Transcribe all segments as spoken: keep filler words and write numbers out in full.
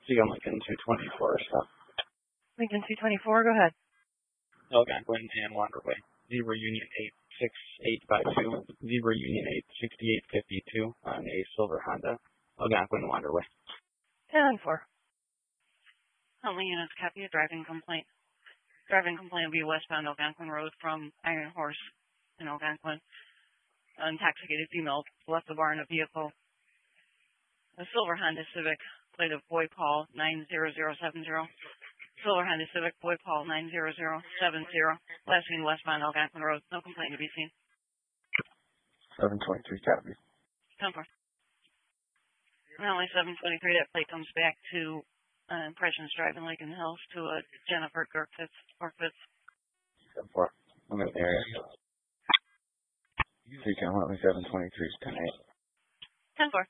See, I'm Lincoln two twenty-four, stop. Lincoln two twenty-four, go ahead. Algonquin and Wanderway. Zebra Union eight six eight five two. Zebra Union eight sixty-eight fifty-two on a silver Honda. Algonquin Wanderway. ten four. Huntley units, copy a driving complaint. Driving complaint will be westbound Algonquin Road from Iron Horse in Algonquin. An intoxicated female left the bar in a vehicle. A silver Honda Civic, plate of Boy Paul nine zero zero seven zero. Silver Honda Civic, Boy Paul nine zero zero seven zero. Last seen westbound Algonquin Road. No complaint to be seen. seven twenty-three, copy. ten four. Only seven twenty-three, that plate comes back to uh, Impressions Drive in Lincoln Hills to a Jennifer Gerkfitz or Fitz. ten four. I'm in the area. See, come on, seven twenty-three is ten eight. ten four.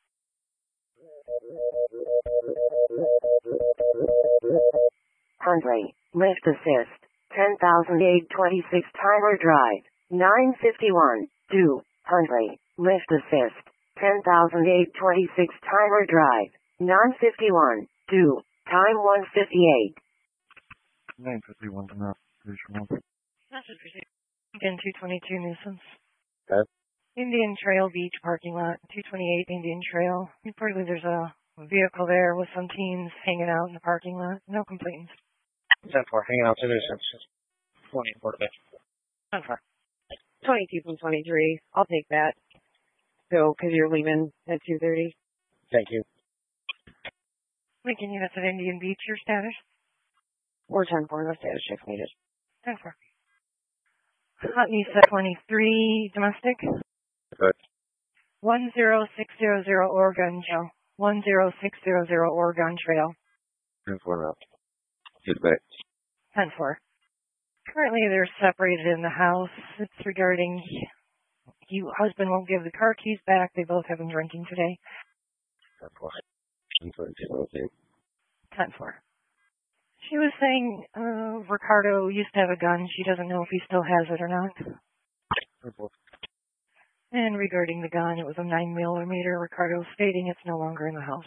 Hundley, lift assist, ten thousand eight twenty-six timer drive, nine fifty-one, do, Hundley, lift assist, ten thousand eight twenty-six timer drive, nine fifty-one, do, time one fifty-eight. nine fifty-one to now, Message received. Lincoln two twenty-two, nuisance. Okay. Indian Trail Beach parking lot, two twenty-eight Indian Trail. Reportedly there's a vehicle there with some teens hanging out in the parking lot. No complaints. ten four, hanging out to this. twenty-four, ten four. twenty-two from twenty-three. I'll take that. So, because you're leaving at two thirty. Thank you. Lincoln units at Indian Beach, your status? Or ten four, no status check needed. ten four. Huntley set twenty-three, domestic. Good. one zero six zero zero Oregon Trail. one zero six zero zero Oregon Trail. ten four up. Goodbye. ten four. Currently they're separated in the house. It's regarding you husband won't give the car keys back. They both have been drinking today. ten four. ten four. ten four. She was saying uh, Ricardo used to have a gun. She doesn't know if he still has it or not. ten four. And regarding the gun, it was a nine millimeter. Ricardo stating it's no longer in the house.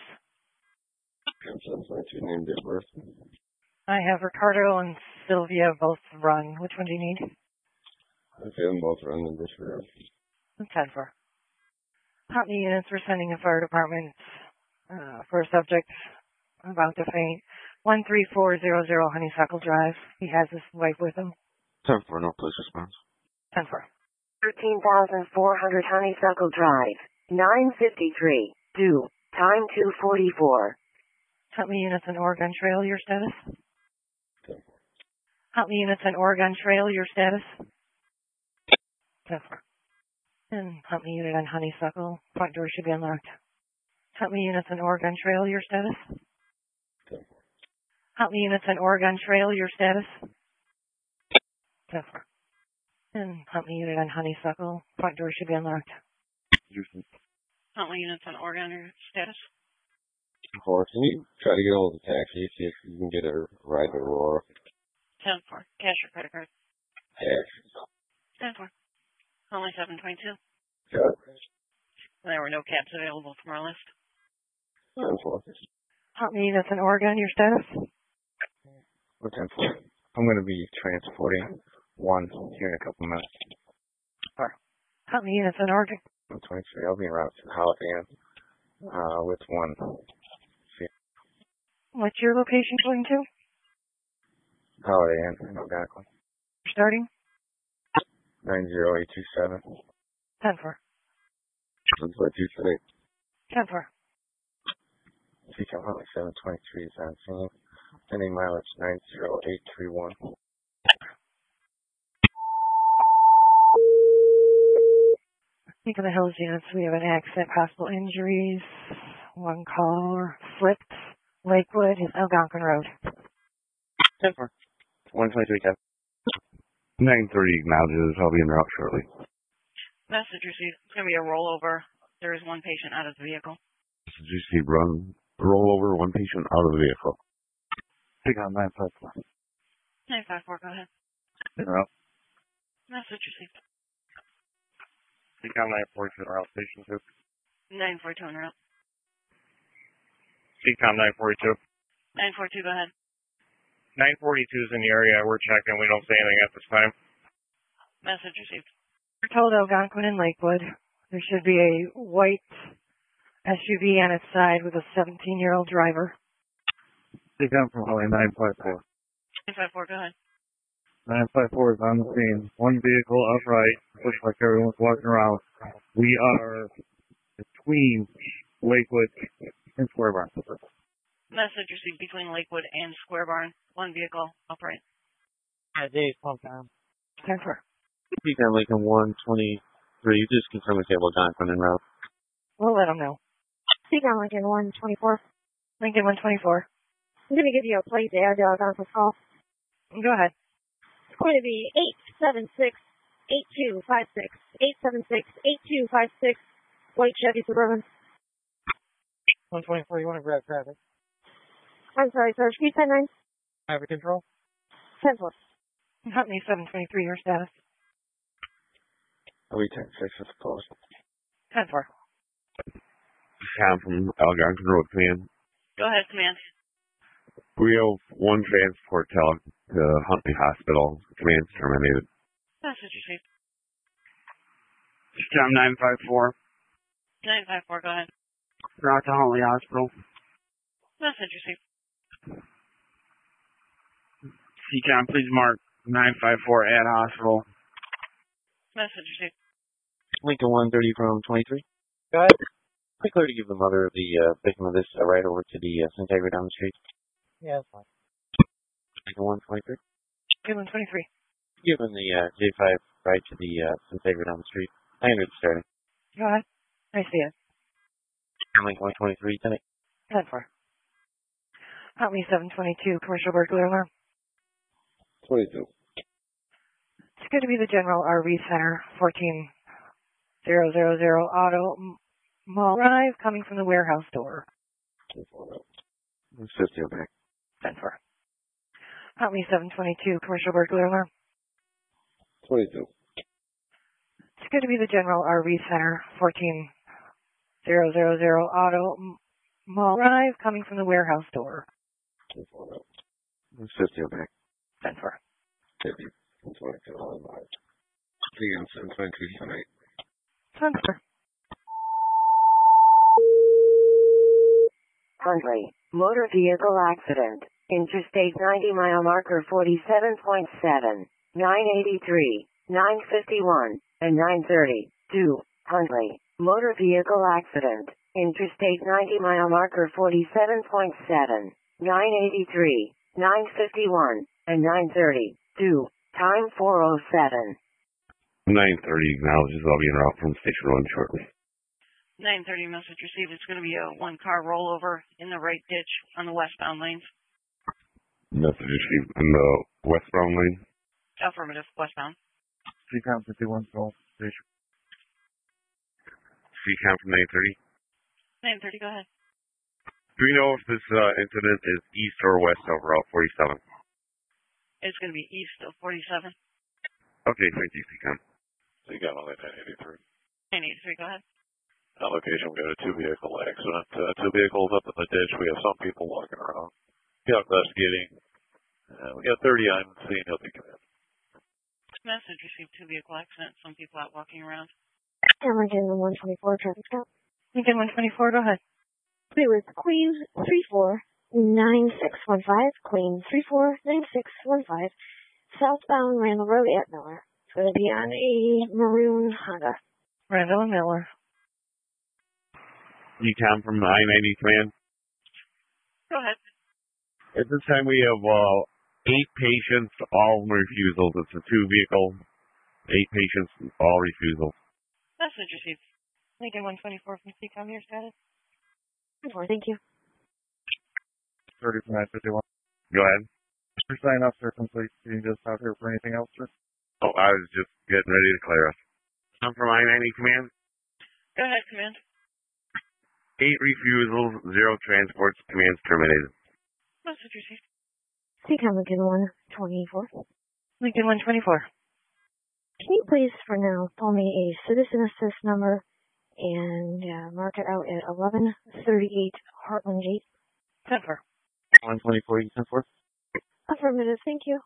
ten four, two named it birth. I have Ricardo and Sylvia both run. Which one do you need? Okay, them both run in this room. ten four. Huntley units were sending a fire department uh, for a subject about to faint. one three four zero zero Honeysuckle Drive. He has his wife with him. ten four, no police response. ten four. thirteen thousand four hundred Honeysuckle Drive, nine fifty-three, due, time two forty-four. Huntley units in Oregon Trail, your status? Huntley units in Oregon Trail, your status? ten four. And Huntley unit on Honeysuckle, front door should be unlocked. Huntley units in Oregon Trail, your status? Huntley units in Oregon Trail, your status? ten four. And Huntley unit on Honeysuckle, front door should be unlocked. Houston. Huntley units on Oregon, your status? Four, can you try to get hold of the taxi, see if you can get a ride to Aurora? ten four. Cash or credit card? Cash. ten four. Only seven twenty-two. Got it. There were no cabs available from our list. ten four. Huntley units in Oregon, your status? Or ten four. I'm going to be transporting one here in a couple minutes. Four. Huntley units in Oregon. I'm twenty-three. I'll be around to Holiday Inn uh, with one. See. What's your location going to? Holiday Inn in Algonquin. Starting? nine zero eight two seven. ten four. That's what you today. ten four. C C Huntley seven twenty-three is on scene. Pending mileage nine zero eight three one. Think of the Hills units. We have an accident, possible injuries. One car slipped. Lakewood is Algonquin Road. ten four. one twenty-three, Kevin. nine thirty acknowledges. I'll be en route shortly. Message received. It's going to be a rollover. There is one patient out of the vehicle. Message received. Run. Roll over one patient out of the vehicle. Take on nine five four. nine five four, go ahead. You're up. Message received. Take on nine forty-two, route station two. nine forty-two on route. Take on nine forty-two. nine four two, go ahead. nine forty-two is in the area. We're checking. We don't see anything at this time. Message received. We're told Algonquin and Lakewood. There should be a white S U V on its side with a seventeen-year-old driver. They come from Holly nine five four. nine five four, go ahead. nine five four is on the scene. One vehicle upright. Looks like everyone's walking around. We are between Lakewood and Square Barn. Message received between Lakewood and Square Barn. One vehicle upright. Hi, Dave. Pump time. ten four. Beacon Lincoln one twenty-three. Just confirm with Algonquin and route. We'll let them know. Beacon Lincoln one twenty-four. Lincoln one twenty-four. I'm going to give you a plate to add to Algonquin's call. Go ahead. It's going to be eight seven six, eight two five six. eight seven six, eight two five six. White Chevy Suburban. one twenty-four, you want to grab traffic? I'm sorry, sir. Speed ten nine. Traffic control? ten four. Huntley seven twenty-three, your status. Are we ten six is close? ten four. Tom from Algonquin Road Command. Go ahead, command. We have one transport tele to Huntley Hospital. Command's terminated. Message received. Tom nine five four. nine five four, go ahead. Route to Huntley Hospital. Message received. C-Tom, please mark nine five four at hospital. Message received. Lincoln one thirty from twenty-three. Go ahead. Quick clear to give the mother of the uh, victim of this a ride over to the uh, Centegra down the street. Yeah, that's fine. Lincoln one twenty-three. Lincoln one twenty-three. Given the uh, J five ride to the uh, Centegra down the street. I ended starting. Go ahead. I see it. Lincoln one twenty-three, ten eight. ten four. Huntley seven twenty-two, commercial burglar alarm. twenty-two. It's going to be the General R V Center, fourteen thousand Auto Mall Drive, coming from the warehouse door. It's fifty back. ten four. Huntley seven twenty-two, commercial burglar alarm. twenty-two. It's going to be the General R V Center, fourteen thousand Auto Mall Drive, coming from the warehouse door. It's fifty back. ten four. fifty. twenty-two. See you in twenty-two tonight. ten four. Huntley, motor vehicle accident, Interstate ninety mile marker forty-seven point seven, nine eighty-three, nine fifty-one, and nine thirty, two, Huntley, motor vehicle accident, Interstate ninety mile marker forty-seven point seven, nine eighty-three, nine fifty-one, and nine thirty, two, time four oh seven. nine thirty acknowledges I'll be en route from Station one shortly. nine thirty, message received. It's going to be a one-car rollover in the right ditch on the westbound lanes. Message received in the westbound lane. Affirmative, westbound. C-Com fifty-one, Golf Station. C-Com from nine thirty. nine thirty, go ahead. Do we know if this uh, incident is east or west of Route forty-seven? It's going to be east of forty-seven. Okay, thank you, C-Com. C-Com on nine eighty-three. nine eighty-three, go ahead. On location, we got a two-vehicle accident. Uh, two vehicles up in the ditch. We have some people walking around. Yeah, investigating. Uh, we got thirty on scene. He'll be coming. Message received, two vehicle accident. Some people out walking around. Lincoln one twenty-four, traffic stop. Lincoln one twenty-four, go ahead. It was Queen three four nine six one five, Queen three four nine six one five, southbound Randall Road at Miller. It's going to be on a maroon Honda. Randall and Miller. C-Com from I ninety Command. Go ahead. At this time, we have uh, eight patients, all refusals. It's a two-vehicle, eight patients, all refusals. Message received. Lincoln one twenty-four from C-Com, your status. Thank you. thirty from nine fifty-one. Go ahead. Your sign up, sir, complete. Can you just out here for anything else, sir? Oh, I was just getting ready to clear us. I'm from I ninety Command. Go ahead, command. Eight refusals, zero transports. Command's terminated. Message received. C-Com Lincoln one twenty-four. Lincoln one twenty-four. Can you please, for now, pull me a citizen assist number and uh, mark it out at eleven thirty-eight Heartland Gate? ten four. one twenty-four, you ten four. Affirmative, thank you.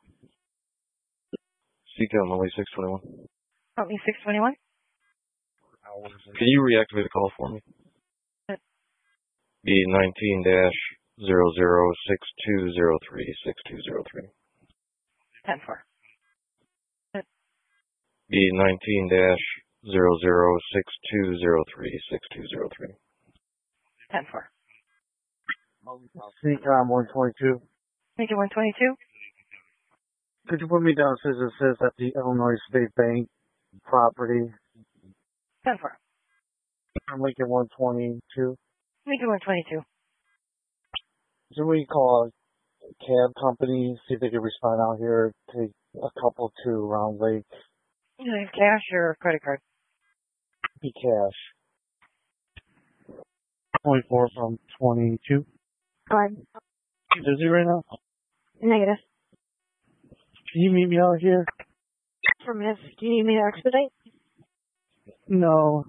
C CAM only six twenty-one. Company six twenty-one. Can you reactivate the call for me? B nineteen dash zero zero six two zero three six two zero three. ten four. B nineteen dash zero zero six two zero three six two zero three. ten four. C COM one twenty-two. Make it one twenty-two. Could you put me down since it says at the Illinois State Bank property? ten four. I'm Lincoln one twenty-two. Make it one twenty-two. Should we call a cab company, see if they can respond out here, take a couple to Round Lake? You have cash or credit card? Be cash. twenty-four from twenty-two. Card. You busy right now? Negative. Can you meet me out here? Affirmative. Do you need me to expedite? No.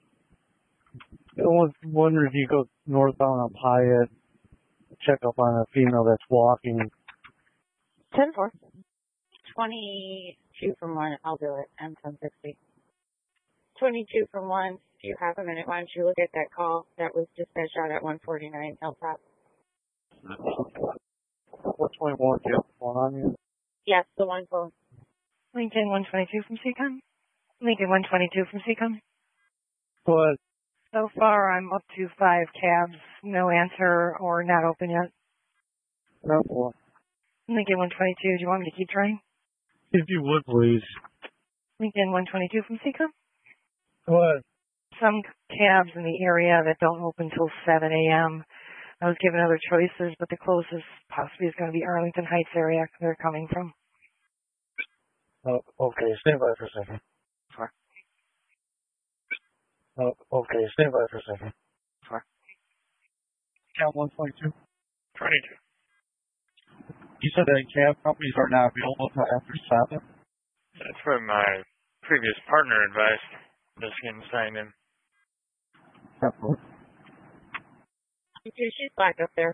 I was wondering if you go northbound on Pyatt, check up on a female that's walking. ten four. twenty-two from one, I'll do it. M ten sixty. twenty-two from one. Do you have a minute? Why don't you look at that call that was dispatched out at one forty-nine Hilltop? four twenty-one, do you have one on you? Yes, the one phone. Lincoln one twenty-two from C COM. Lincoln one twenty-two from C COM. Go ahead. So far, I'm up to five cabs. No answer or not open yet. No, well, Lincoln one twenty-two. Do you want me to keep trying? if you would, please. Lincoln one twenty-two from C COM. Go ahead. Some cabs in the area that don't open till seven a.m. I was given other choices, but the closest possibly is going to be Arlington Heights area they're coming from. Oh, okay, stand by for a second. Sure. Oh, okay, stand by for a second. Sure. Cab one twenty-two. twenty-two. You said that cab companies are not available until after seven? That's what my previous partner advised. Just getting signed in. She's back up there.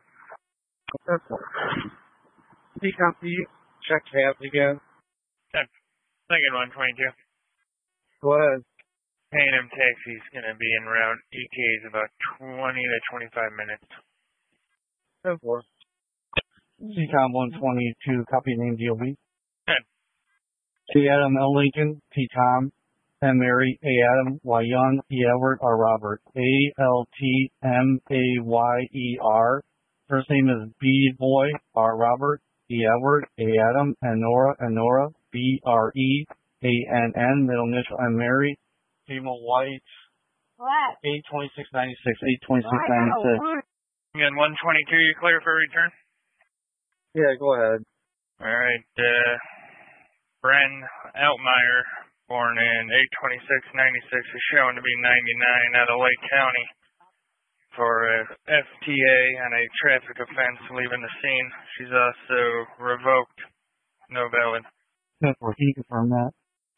C COM, check cabs again. Lincoln one twenty-two. Go ahead. A and M taxi's going to be en route. E T A is about twenty to twenty-five minutes. ten four. C COM one twenty-two, copy name D O B. Good. C Adam L. Lincoln, T Tom, M Mary, A Adam, Y Young, E Edward, R Robert. A L T M A Y E R. First name is B Boy, R Robert, E Edward, A Adam, and Nora, and Nora, B R E A N N, middle initial M Mary, female white. What? eight twenty-six ninety-six, eight twenty-six ninety-six. Again, one twenty-two, you clear for return? Yeah, go ahead. All right. Uh, Bren Altmeyer, born in eight twenty-six ninety-six, is shown to be ninety-nine out of Lake County for a F T A on a traffic offense leaving the scene. She's also revoked. No valid. Can you confirm that?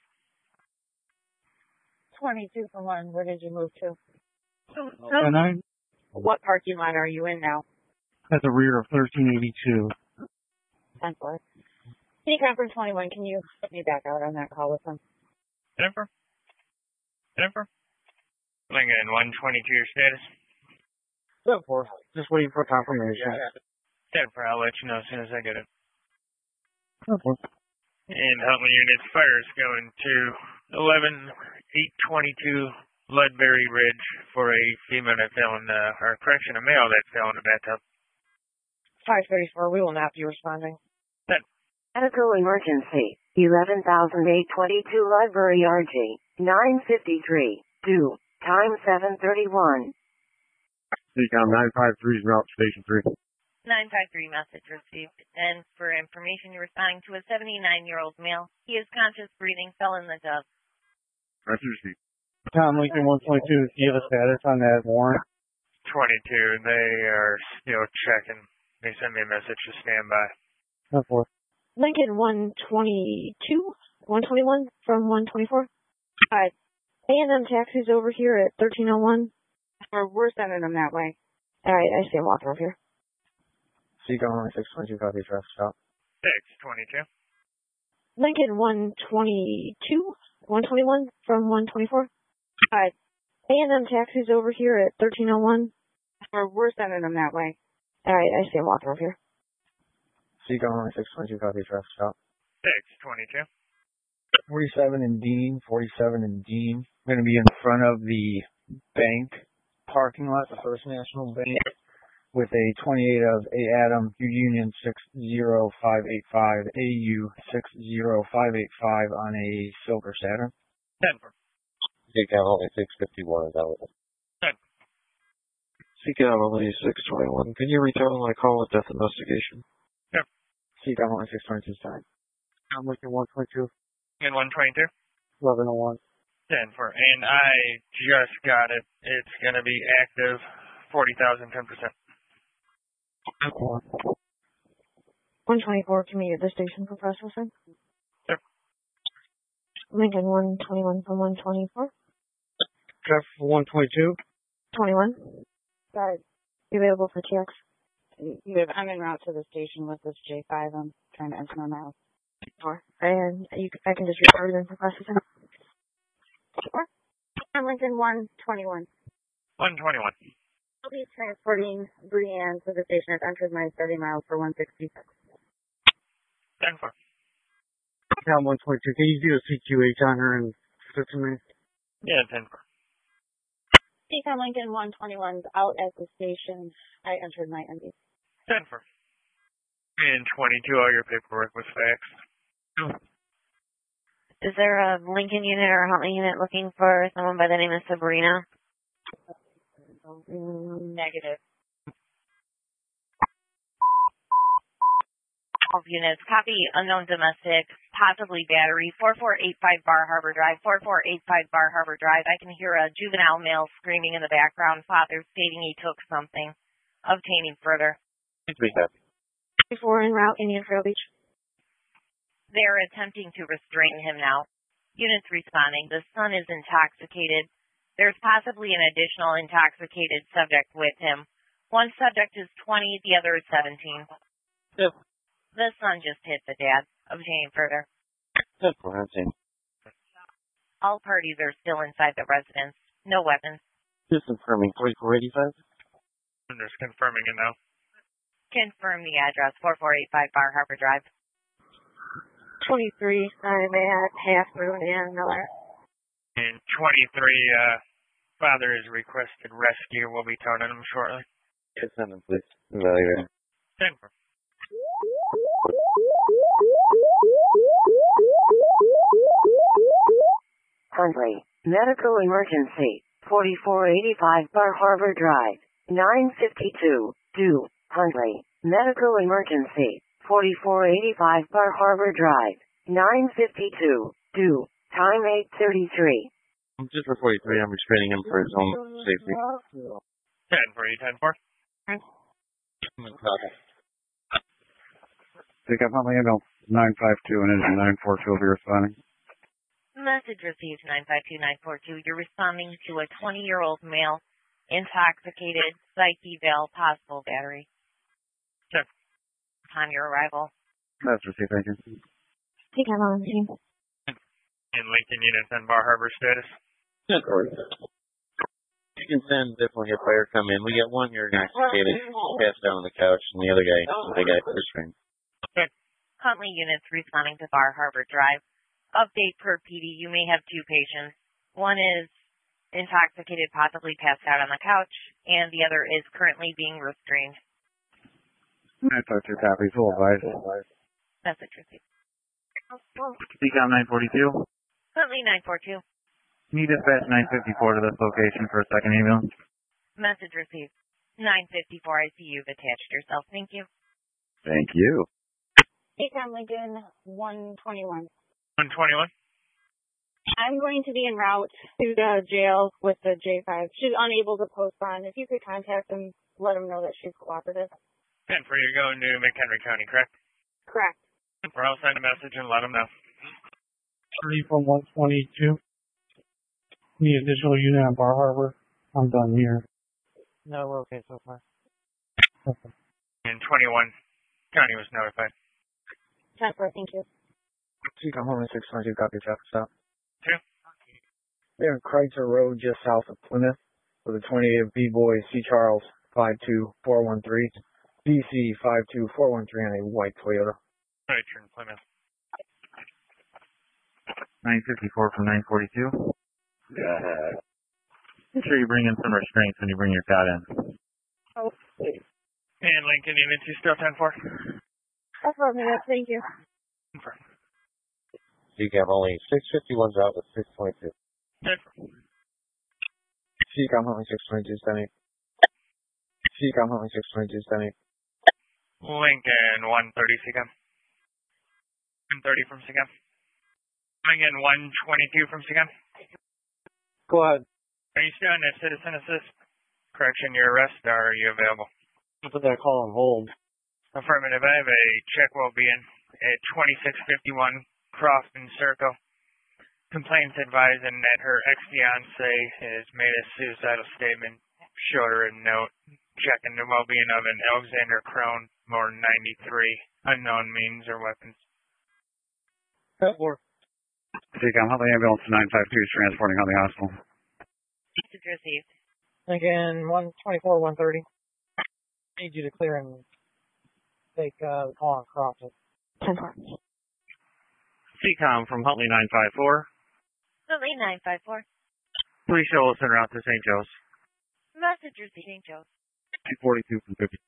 twenty-two from one. Where did you move to? And I'm What parking lot are you in now? at the rear of thirteen eighty-two. ten four. City Conference twenty-one, can you put me back out on that call with them? Jennifer? Jennifer? Lincoln one twenty-two, your status? ten four. Just waiting for confirmation. Jennifer, I'll let you know as soon as I get it. ten four. And Huntley units fire is going to eleven eight twenty-two Ludbury Ridge for a female that fell in the, or correction, a male that fell in the bathtub. five thirty-four. We will not be responding. That. Medical emergency. eleven thousand eight twenty-two Ludbury R G. nine fifty-three. Due. Time seven thirty-one. C COM nine five three is route station three. nine five three message received. And for information, you're responding to a seventy-nine-year-old male. He is conscious, breathing, fell in the tub. Message received. Tom Lincoln one twenty-two, do you have a status on that warrant? twenty-two, they are still checking. They sent me a message to stand by. ten four. Lincoln one twenty-two, one twenty-one from one twenty-four. Hi. A and M taxi's over here at thirteen oh one. Or we're sending them that way. Alright, I see him walking over here. Seacom only six twenty-two, copy traffic stop. six twenty-two. Lincoln one twenty-two, one twenty-one from one twenty-four. Hi. A and M taxis over here at thirteen oh one. Or we're sending them that way. Alright, I see him walking over here. Seacom only six twenty-two, copy traffic stop. six twenty-two. forty-seven in Dean, forty-seven in Dean. I'm going to be in front of the bank parking lot, the First National Bank, with a twenty-eight of A Adam, U Union six zero five eight five, A U six zero five eight five on a silver Saturn. Denver. Seacom only six fifty-one is out. Denver. Seacom only six twenty-one. Can you return my call with death investigation? Yep. Seacom only six twenty-two, sorry. I'm looking one twenty-two. And one twenty-two. eleven oh one. Denver. And I just got it. It's going to be active forty thousand, ten percent. one twenty-four, can we get the station for processing? Yep. Lincoln one twenty-one from one twenty-four. Jeff one twenty-two. twenty-one. Sorry. Available for T X. You have, I'm en route to the station with this J five. I'm trying to enter my mouth. Sure. And you, I can just record them for processing. Sure. I'm Lincoln one twenty-one. one twenty-one. I'll be transporting Brianne to the station. I've entered my thirty miles for one sixty-six. Denver. Seacom one twenty-two, can you do a C Q H on her and switch to me? Yeah, Denver. Seacom Lincoln one twenty-one's out at the station. I entered my M D. Denver. And twenty-two, all your paperwork was faxed. Is there a Lincoln unit or a Huntley unit looking for someone by the name of Sabrina? Negative. All units. Copy unknown domestic, possibly battery, four four eight five Bar Harbor Drive, four four eight five Bar Harbor Drive. I can hear a juvenile male screaming in the background, father stating he took something. Obtaining further. Be happy. Before en route, Indian Trail Beach. They're attempting to restrain him now. Units responding. The son is intoxicated. There's possibly an additional intoxicated subject with him. One subject is twenty, the other is seventeen. Yep. The son just hit the dad. Obtaining further. That's what I'm saying. All parties are still inside the residence. No weapons. Just confirming forty-four eighty-five. I'm just confirming it now. Confirm the address, four four eight five Bar Harbor Drive. twenty-three, I'm at Half Moon and Miller. And twenty-three, uh, father has requested rescue. We'll be toning him shortly. Yes, send him, please. Evaluate. Denver. Hundley, medical emergency, forty-four eighty-five Bar Harbor Drive, nine fifty-two, due, Hundley, medical emergency, forty-four eighty-five Bar Harbor Drive, nine fifty-two, due, time eight thirty-three. Just for forty-three, I'm restraining him for his own safety. ten for you, ten for. Pick up on the handle nine five two and engine nine four two will be responding. Message received nine five two nine four two. You're responding to a twenty-year-old male, intoxicated, psych eval, possible battery. Check. Upon your arrival. Message received, thank you. Take him on the team. In Lincoln units and Bar Harbor status. Yeah, correct. You can send definitely a fire come in. We got one here intoxicated, passed down on the couch, and the other guy, the guy restrained. Okay. Huntley units responding to Bar Harbor Drive. Update per P D, you may have two patients. One is intoxicated, possibly passed out on the couch, and the other is currently being restrained. nine five two copies, full advice. Message received. Seacom nine forty-two. Huntley nine four two. Need dispatch nine fifty-four to this location for a second ambulance. Message received. nine fifty-four, I see you've attached yourself. Thank you. Thank you. Seacom Lincoln one twenty-one. one twenty-one. I'm going to be en route to the jail with the J five. She's unable to post bond. If you could contact them, let them know that she's cooperative. ten for you, going to McHenry County, correct? Correct. Or I'll send a message and let them know. Three from one twenty-two. The additional unit on Bar Harbor. I'm done here. No, we're okay so far. Okay. And twenty twenty-one. County was notified. ten four, thank you. Seacom Holding six twenty-two, copy traffic stop. Two. They're on Kreitzer Road, just south of Plymouth, with a twenty-eight B-Boy C. Charles five two four one three, B C five two four one three on a white Toyota. Right, you're in Plymouth. nine fifty-four from nine forty-two. Yeah. Make sure you bring in some restraints when you bring your cat in. Oh, And Lincoln Unit two still ten four. affirmative, thank you. Seacom only six fifty-one's out with six twenty-two. Seacom Holding six twenty-two, seven eight. Seacom Holding six twenty-two, seven eight. Lincoln one thirty Seacom. one thirty from Seacom. Lincoln one twenty-two from Seacom. Go ahead. Are you still in a citizen assist? Correction, your arrest, or are you available? I'll put that call on hold. Affirmative. I have a check will be in at twenty-six fifty-one Crofton Circle. Complaints advising that her ex-fiance has made a suicidal statement. Showed her a note checking the well-being of an Alexander Crone, more ninety-three, unknown means or weapons. Four. Seacom Huntley Ambulance nine five two is transporting Huntley Hospital. Message received. Lincoln one twenty-four, one thirty. Need you to clear and take uh, the call on Crofton. ten four. Seacom from Huntley nine five four. Huntley nine five four. Please show us en route to Saint Joe's. Message received. Saint Joe's. two forty-two from fifty.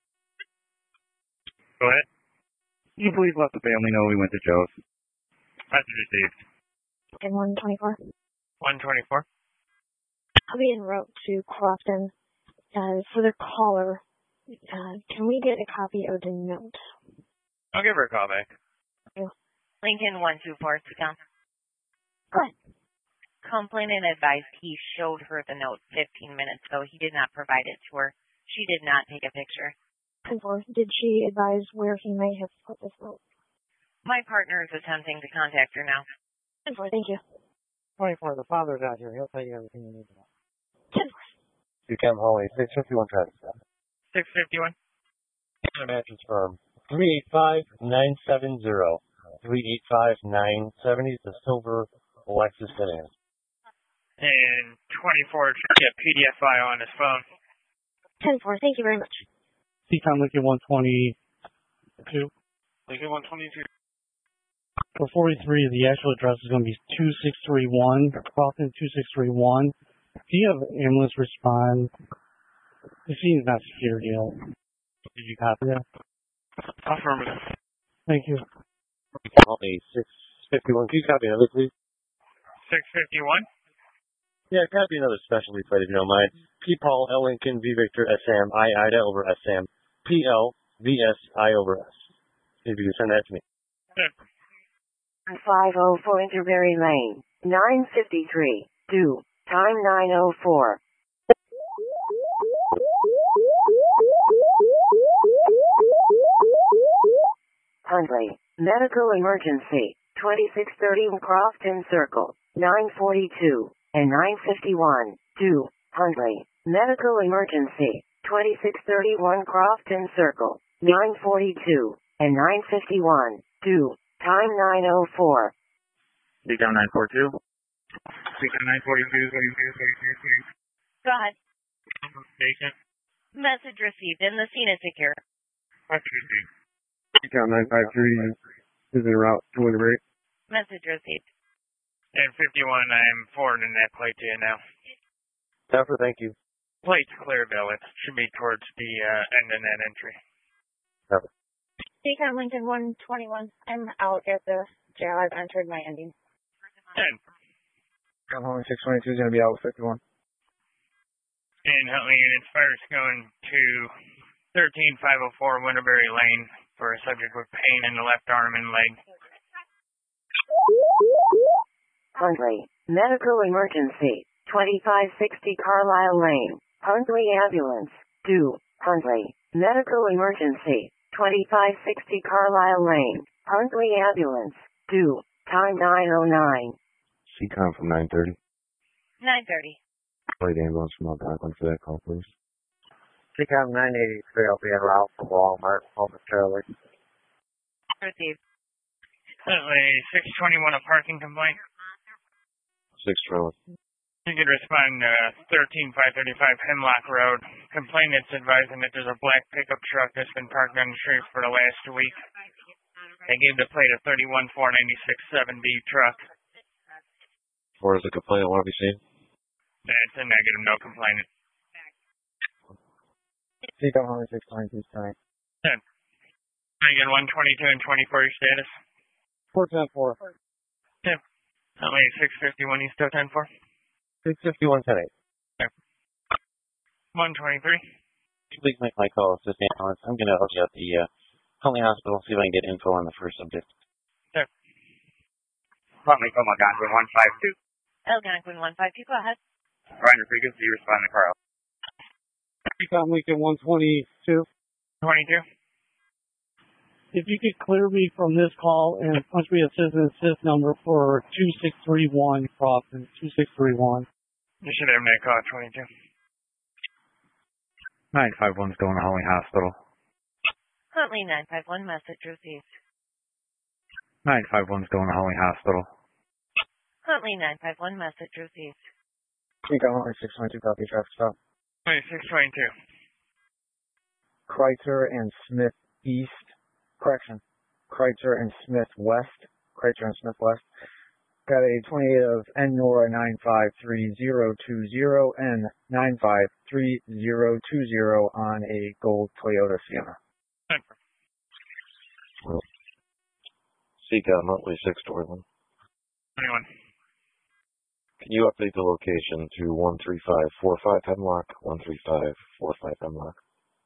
Go ahead. Can you please let the family know we went to Joe's? Message received. And one twenty-four. one twenty-four. I'll be en route to Crofton. Uh, for the caller, uh, can we get a copy of the note? I'll give her a call back. Lincoln one two four Seacom. Go ahead. Complainant advised he showed her the note fifteen minutes ago. He did not provide it to her. She did not take a picture. ten four. Did she advise where he may have put this note? My partner is attempting to contact her now. ten four, thank you. twenty-four, the father's out here. He'll tell you everything you need to know. ten four. Seacom Holding six fifty-one traffic stop. six fifty-one. Mattress firm three eight five nine seven zero. three eight five nine seven zero is the silver Lexus sedan. And twenty-four should get P D F file on his phone. ten four, thank you very much. Seacom Lincoln one twenty-two. Lincoln one twenty-two. For forty-three, the actual address is going to be two six three one, Crofton two six three one. Do you have ambulance respond? The scene is not secure deal. Did you copy that? Affirmative. Thank you. Only six fifty-one. Can you copy another, please? six fifty-one. Yeah, copy another specialty plate if you don't mind. P. Paul, L. Lincoln, V. Victor, S. M. I. Ida over S. M. P. L. V. S. I over S. If you can send that to me. five oh four Interberry Lane, nine fifty-three, due, time nine oh four. Huntley, medical emergency, twenty-six thirty Crofton Circle, nine forty-two, and nine fifty-one, due, Huntley, medical emergency, twenty-six thirty-one Crofton Circle, nine forty-two, and nine fifty-one, due, time nine oh four. Seacom nine four two. Seacom nine forty-two, forty-two, forty-two. Go ahead. Station. Message received and the scene is secure. Message received. Seacom nine five three is en route to Winterberry. Message received. And fifty-one, I'm forwarding that plate to you now. Taffer, thank you. Plate's clear, Bill. It should be towards the uh, end of that entry. Taffer. Seacom Lincoln one twenty-one. I'm out at the jail. I've entered my ending. ten. Seacom Holding six twenty-two is going to be out with fifty-one. And Huntley units first going to thirteen five oh four Winterberry Lane for a subject with pain in the left arm and leg. Huntley, medical emergency, twenty-five sixty Carlisle Lane, Huntley ambulance, due, Huntley, medical emergency, twenty-five sixty Carlisle Lane, Huntley ambulance, due, time nine oh nine. Seacom from nine thirty. nine thirty. Plate ambulance from Algonquin for that call, please. C COM nine eighty-three, I'll be en route from Walmart, momentarily. Received. Bentley six twenty-one, a parking complaint. six twenty-one. You can respond to thirteen five thirty-five Hemlock Road. Complainant's advising that there's a black pickup truck that's been parked on the street for the last week. They gave the plate a thirty-one four ninety-six seven B truck. Or is the complainant want to be seen? That's a negative, no complainant. C COM only six twenty-two tonight. ten. Again, one twenty-two and twenty-four, your status? four ten four. ten. Only six fifty-one, you still ten four? six fifty-one ten eight. Okay. one twenty-three. Please make my call, Assist Ambulance. I'm going to help you at the uh, Huntley Hospital, see if I can get info on the first subject. Sure. Huntley, come on, Algonquin one five two. Algonquin one five two, go ahead. Roger, frequency, respond to Carl. C COM Lincoln one twenty-two. twenty-two. If you could clear me from this call and punch me a citizen assist number for two six three one, Crofton, two six three one. You should have made a call at twenty-two. nine five one's going to Huntley Hospital. Huntley nine five one, message received. nine five one's going to Huntley Hospital. Huntley nine five one, message received. C COM only six twenty-two, copy traffic stop. twenty-six twenty-two. Kreitzer and Smith East. Correction. Kreitzer and Smith West. Kreitzer and Smith West. Got a twenty-eight of N NORA nine five three zero two zero and nine five three zero two zero on a gold Toyota Sienna. Well, C COM Huntley six twenty-one. twenty-one. Can you update the location to one three five four five Hemlock, one three five four five Hemlock?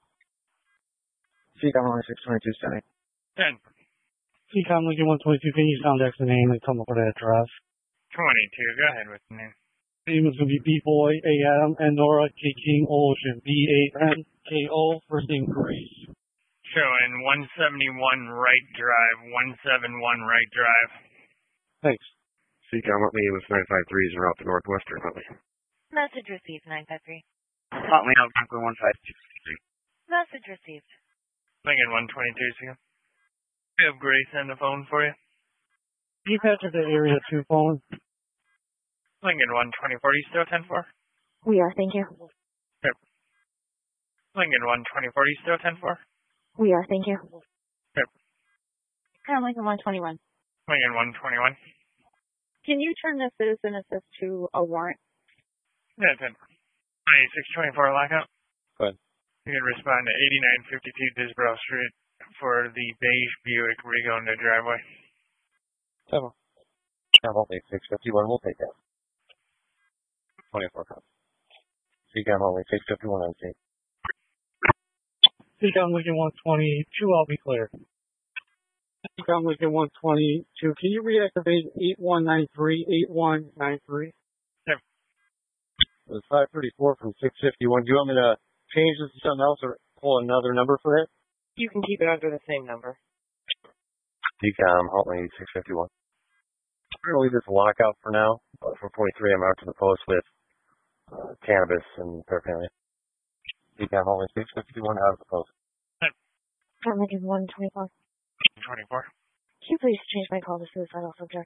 C COM only six twenty-two, Senate. ten. C COM Lincoln one twenty-two, can you sound X the name and come up with an address? twenty-two, go ahead with the name. Name is going to be B-Boy, A Adam, and Nora, K King, O Ocean, B A N K O, first name Grace. Showing one seventy-one right drive, one seventy-one right drive. Thanks. C COM Huntley was nine five three is en route to Northwestern Huntley. Message received, nine five three. Huntley, Algonquin one five two. Message received. Lincoln one twenty-two, see you. We have Grace on the phone for you. You patch at the area two phone. Lincoln one twenty-four, you still ten four? We are, thank you. Yep. Lincoln one twenty-four, you still ten four? We are, thank you. Yep. Crown Lincoln one twenty-one. Lincoln one twenty-one. Can you turn the citizen assist to a warrant? Yeah, ten. twenty-six twenty-four lockout. Go ahead. You can respond to eighty-nine fifty-two Disbrow Street for the beige Buick Rego in the driveway. Seven. COM Huntley six fifty-one, we'll take that. twenty-four cops. C COM Huntley six fifty-one on scene. C COM Lincoln one twenty-two, I'll be clear. C COM Lincoln one twenty-two, can you reactivate eight one nine three, eight one nine three? Yep. It was five thirty-four from six fifty-one. Do you want me to change this to something else or pull another number for that? You can keep it under the same number. C COM Huntley six fifty-one. I'm going to leave this lockout for now. But for forty-three, I'm out to the post with uh, cannabis and paraphernalia. C COM Huntley six fifty-one out of the post. Crown Lincoln one twenty-four. twenty-four. Can you please change my call to suicidal subject?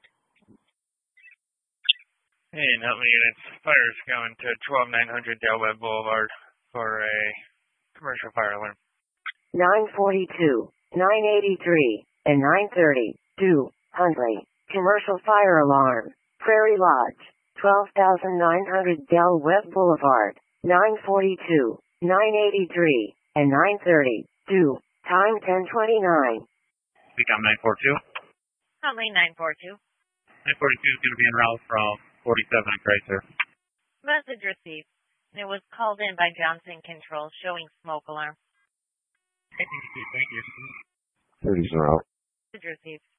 Hey, Huntley units. Fire's going to twelve nine hundred Del Webb Boulevard for a commercial fire alarm. nine forty-two, nine eighty-three, and nine thirty-two, Huntley. Commercial fire alarm. Prairie Lodge, twelve thousand nine hundred Del Webb Boulevard, nine forty-two, nine eighty-three, and nine thirty-two. Time ten twenty-nine. C COM nine four two. Huntley nine four two. nine forty-two is going to be en route from forty-seven on Kreitzer. Message received. It was called in by Johnson Control showing smoke alarm. Thank you. thirty's en route. Message received.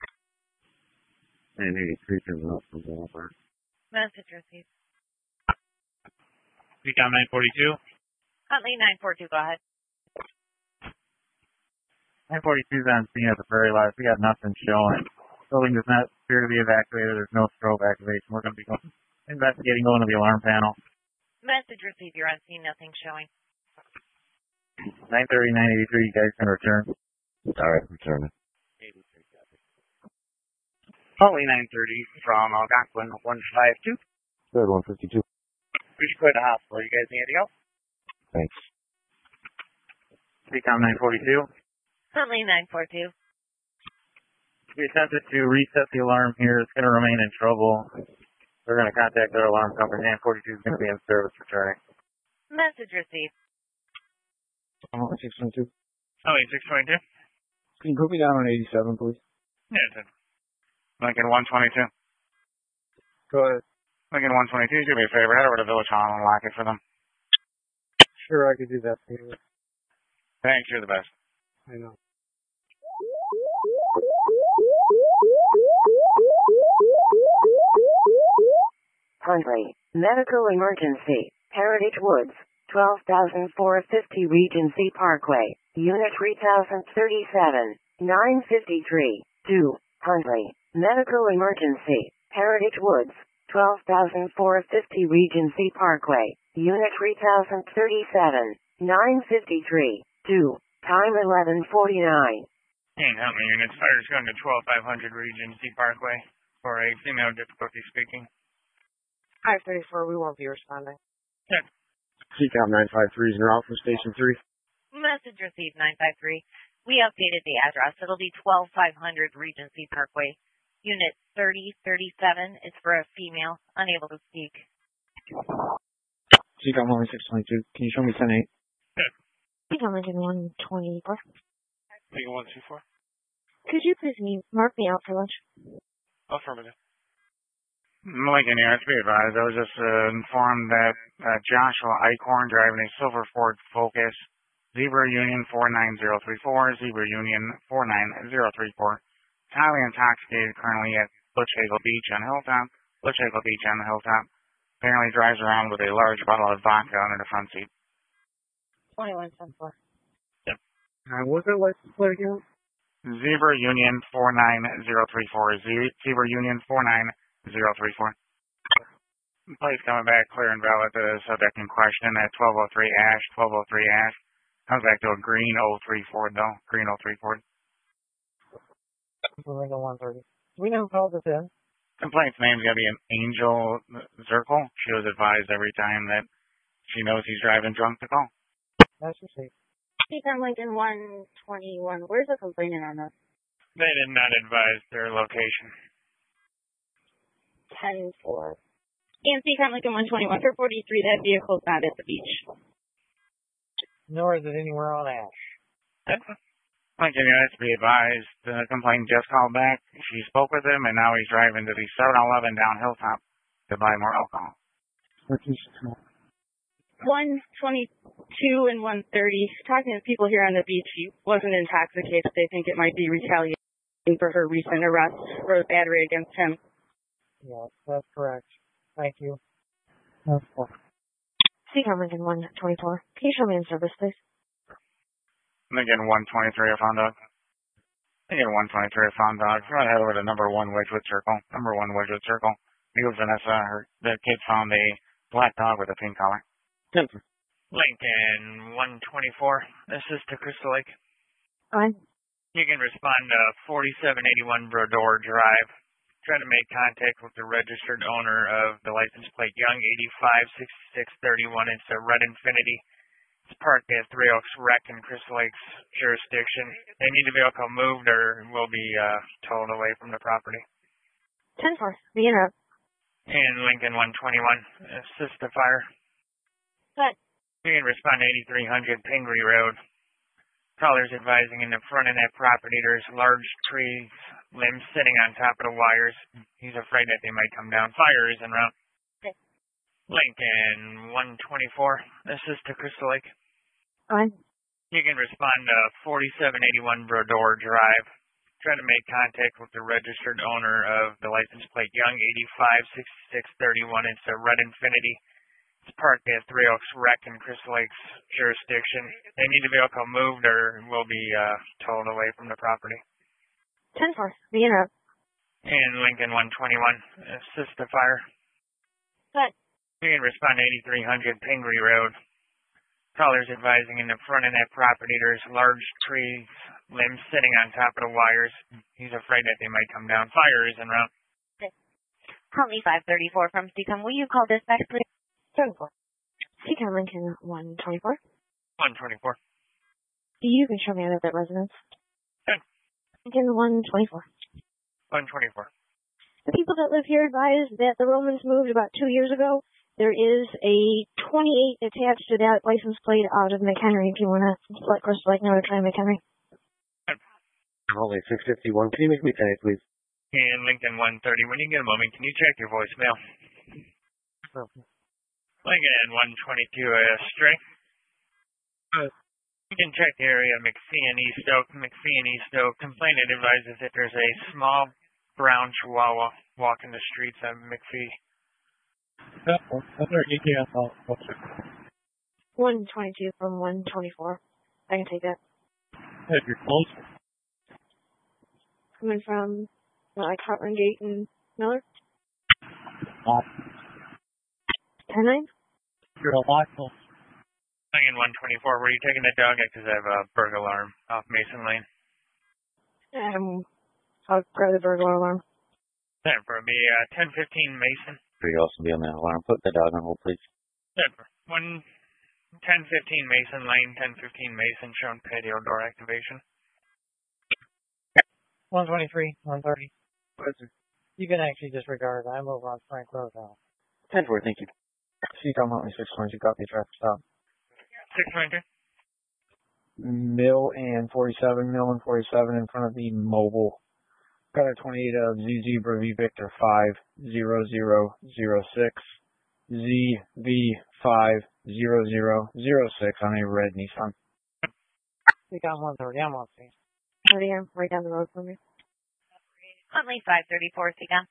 nine eighty-three is en route from Walmart. Message received. C COM nine forty-two. Huntley nine four two, go ahead. nine forty-two is on scene at the Prairie Lodge. We got nothing showing. Building does not appear to be evacuated. There's no strobe activation. We're going to be going, investigating going to the alarm panel. Message received. You're on scene. Nothing showing. nine thirty, nine eighty-three, you guys can return. All right, return. Huntley nine thirty from Algonquin one five two. Third one fifty-two. We should put in the hospital. You guys need anything else? Thanks. T COM nine forty-two. Huntley nine four two. We attempted to reset the alarm here. It's going to remain in trouble. We're going to contact their alarm company. nine forty-two is going to be in service returning. Message received. Oh, six twenty-two. Oh, six twenty-two? Can you put me down on eighty-seven, please? Yeah, it did. Lincoln one twenty-two. Go ahead. Lincoln one twenty-two, do me a favor. Head over to Village Hall and lock it for them. Sure, I could do that for you. Thanks, you're the best. I know. Hundley, medical emergency, Heritage Woods, twelve thousand four hundred fifty Regency Parkway, Unit three thousand thirty-seven, nine fifty-three, two, Hundley, medical emergency, Heritage Woods, twelve thousand four hundred fifty Regency Parkway, Unit three thousand thirty-seven, nine fifty-three, two, time eleven forty-nine. Hey, Huntley units, fire's going to twelve five hundred Regency Parkway for a female difficulty speaking. five thirty-four, we won't be responding. Check. C COM nine five three is out from Station three. Message received nine five three. We updated the address. It'll be twelve five hundred Regency Parkway, Unit thirty thirty-seven. It's for a female, unable to speak. C COM only six twenty-two. Can you show me ten eight? C COM Lincoln one twenty-four. Lincoln one two four. Could you please me- mark me out for lunch? Affirmative. Lincoln units, be advised. I was just uh, informed that uh, Joshua Eichhorn driving a silver Ford Focus, Zebra Union four nine zero three four, Zebra Union four nine zero three four, highly intoxicated currently at Butch Hagle Beach on Hilltop, Butch Hagle Beach on the Hilltop. Apparently drives around with a large bottle of vodka under the front seat. twenty-one ten four. Yep. Uh, what's that license plate again? Zebra Union four nine zero three four, Zebra Union four nine zero three four. Plate's coming back clear and valid. The subject in question at twelve oh three Ash, twelve oh three Ash. Comes back to a green oh three Ford though, green oh three Ford. Lincoln one thirty. Do we know who called this in? Complaint's name's gonna be an Angel Zirkle. She was advised every time that she knows he's driving drunk to call. That's received. C COM Lincoln one twenty-one. Where's the complainant on this? They did not advise their location. ten four. And C COM Lincoln one twenty-one for forty-three. That vehicle's not at the beach. Nor is it anywhere on Ash. Lincoln units, be advised. The complainant just called back. She spoke with him, and now he's driving to the seven eleven down Hilltop to buy more alcohol. one twenty-two and one thirty. Talking to people here on the beach, he wasn't intoxicated. They think it might be retaliation for her recent arrest for battery against him. Yes, that's correct. Thank you. C COM Lincoln one twenty-four. Can you show me in service, please? Lincoln one twenty-three, a Fawn Dog. Lincoln one twenty-three, a Fawn Dog. Right ahead over to number one Wedgewood Circle. Number one Wedgewood Circle. You, Vanessa, her, the kid found a black dog with a pink collar. Lincoln one twenty-four. This is to Crystal Lake. Fine. You can respond to forty-seven eighty-one Brodor Drive. Try to make contact with the registered owner of the license plate Young eighty-five sixty-six thirty-one. It's a red Infinity. It's parked at Three Oaks Rec in Crystal Lake's jurisdiction. They need the vehicle moved or will be uh, towed away from the property. ten four. Begin up. And Lincoln one twenty-one. Assist the fire. Good. You can respond to eighty-three hundred Pingree Road. Callers advising in the front of that property there's large trees, limbs sitting on top of the wires. He's afraid that they might come down. Fire is en route. Okay. Lincoln one twenty-four. This is to Crystal Lake. Fine. You can respond to forty-seven eighty-one Brodor Drive. Try to make contact with the registered owner of the license plate Young eighty-five sixty-six thirty-one. It's a red Infinity. It's parked at Three Oaks Rec in Crystal Lake's jurisdiction. They need the vehicle moved or will be uh, towed away from the property. ten four. Begin up. And Lincoln one twenty-one. Assist the fire. Good. You can respond to eighty-three hundred Pingree Road. Caller's advising in the front of that property there's large trees, limbs sitting on top of the wires. He's afraid that they might come down. Fire is en route. Huntley five thirty-four from C COM. Will you call dispatch, please? ten four. C COM Lincoln one twenty-four. one twenty-four. Do you can show me out of that residence? ten. Lincoln one twenty-four. one twenty-four. The people that live here advise that the Romans moved about two years ago. There is a twenty-eight attached to that license plate out of McHenry if you want to let Chris like know to try McHenry. Only six fifty-one. Can you make me ten eight, please? And Lincoln one thirty. When you get a moment, can you check your voicemail? Okay. Lincoln one twenty-two, uh, stray. Uh, you can check the area of McPhee and East Oak. McPhee and East Oak. Complainant advises that there's a small brown chihuahua walking the streets of McPhee. one twenty-two from one twenty-four. I can take that. If you're close. Coming from uh, like Heartland Gate and Miller. Oh. ten nine. You're a lot close. Lincoln one twenty-four. Were you taking the dog? Because I have a burglar alarm off Mason Lane. Um, I'll grab the burglar alarm. Then for me, uh, ten fifteen Mason. Could you also be on that alarm? Put the dog on hold, please. Denver. One ten fifteen Mason Lane, ten fifteen Mason, shown patio door activation. one twenty-three, one thirty. You can actually disregard. I'm over on Frank Road now. ten four, thank you. C COM Huntley six twenty-two, copy traffic stop. six twenty-two. Mill and forty-seven, Mill and forty-seven in front of the mobile. Got a twenty-eight of Z Zebra V Victor five zero zero zero six, Z V five zero zero zero six on a red Nissan. We got one thirty. I'm on scene. thirty, I'm right down the road from you. Huntley five thirty-four, C COM.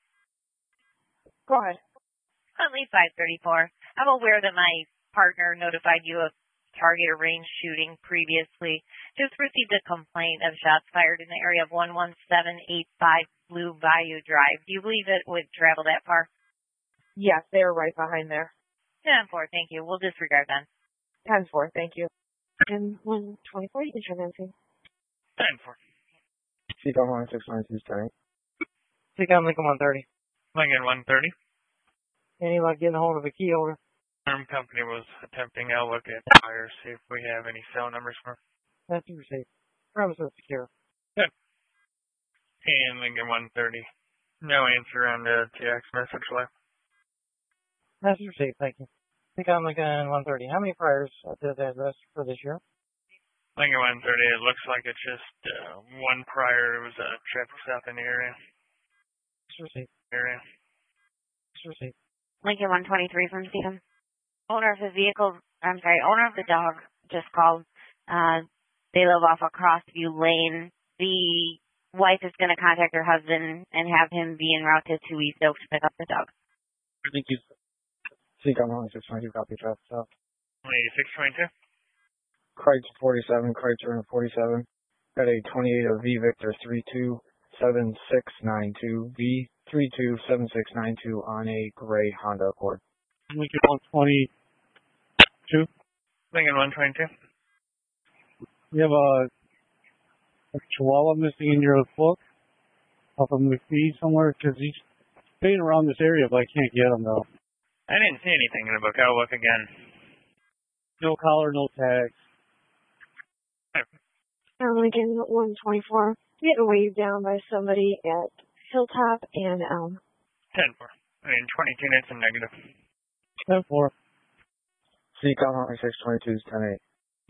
Go ahead. Huntley five thirty-four. I'm aware that my partner notified you of target range shooting previously. Just received a complaint of shots fired in the area of one one seven eight five Blue Bayou Drive. Do you believe it would travel that far? Yes, they're right behind there. ten four, thank you. We'll disregard then. ten four, thank you. And one twenty-four, you can show that scene. ten four. C COM Huntley six twenty-two, ten eight. C COM Lincoln one thirty. Lincoln one thirty. Any luck getting a hold of a key holder? Alarm company was attempting. I'll look at fire, see if we have any cell numbers for. That's received. Premises secure. Good. And Lincoln one thirty. No answer on the T X message left. That's received, thank you. C COM Lincoln one thirty. How many priors did that address for this year? Lincoln one thirty. It looks like it's just uh, one prior. It was a trip south in the area. It's received. Area. It's received. Lincoln one twenty-three from C COM. Owner of the vehicle, I'm sorry, owner of the dog just called. Uh, they live off of Crossview Lane. The wife is going to contact her husband and have him be en route to East Oak to pick up the dog. Thank you. C COM Huntley six twenty-two, copy traffic stop. six twenty-two. Kreitzer forty-seven, Kreitzer and forty-seven. Got a twenty-eight of V Victor three two seven six nine two, V three two seven six nine two on a gray Honda Accord. Lincoln one twenty-two. Lincoln one twenty-two. You have a, a chihuahua missing in your book off of McPhee somewhere because he's staying around this area, but I can't get him though. I didn't see anything in the book. I'll look again. No collar, no tags. Um, Lincoln one twenty-four. Getting waved down by somebody at Hilltop and Elm. ten four. I mean, twenty-two minutes and negative. ten four. C COM Huntley six twenty-two is ten eight.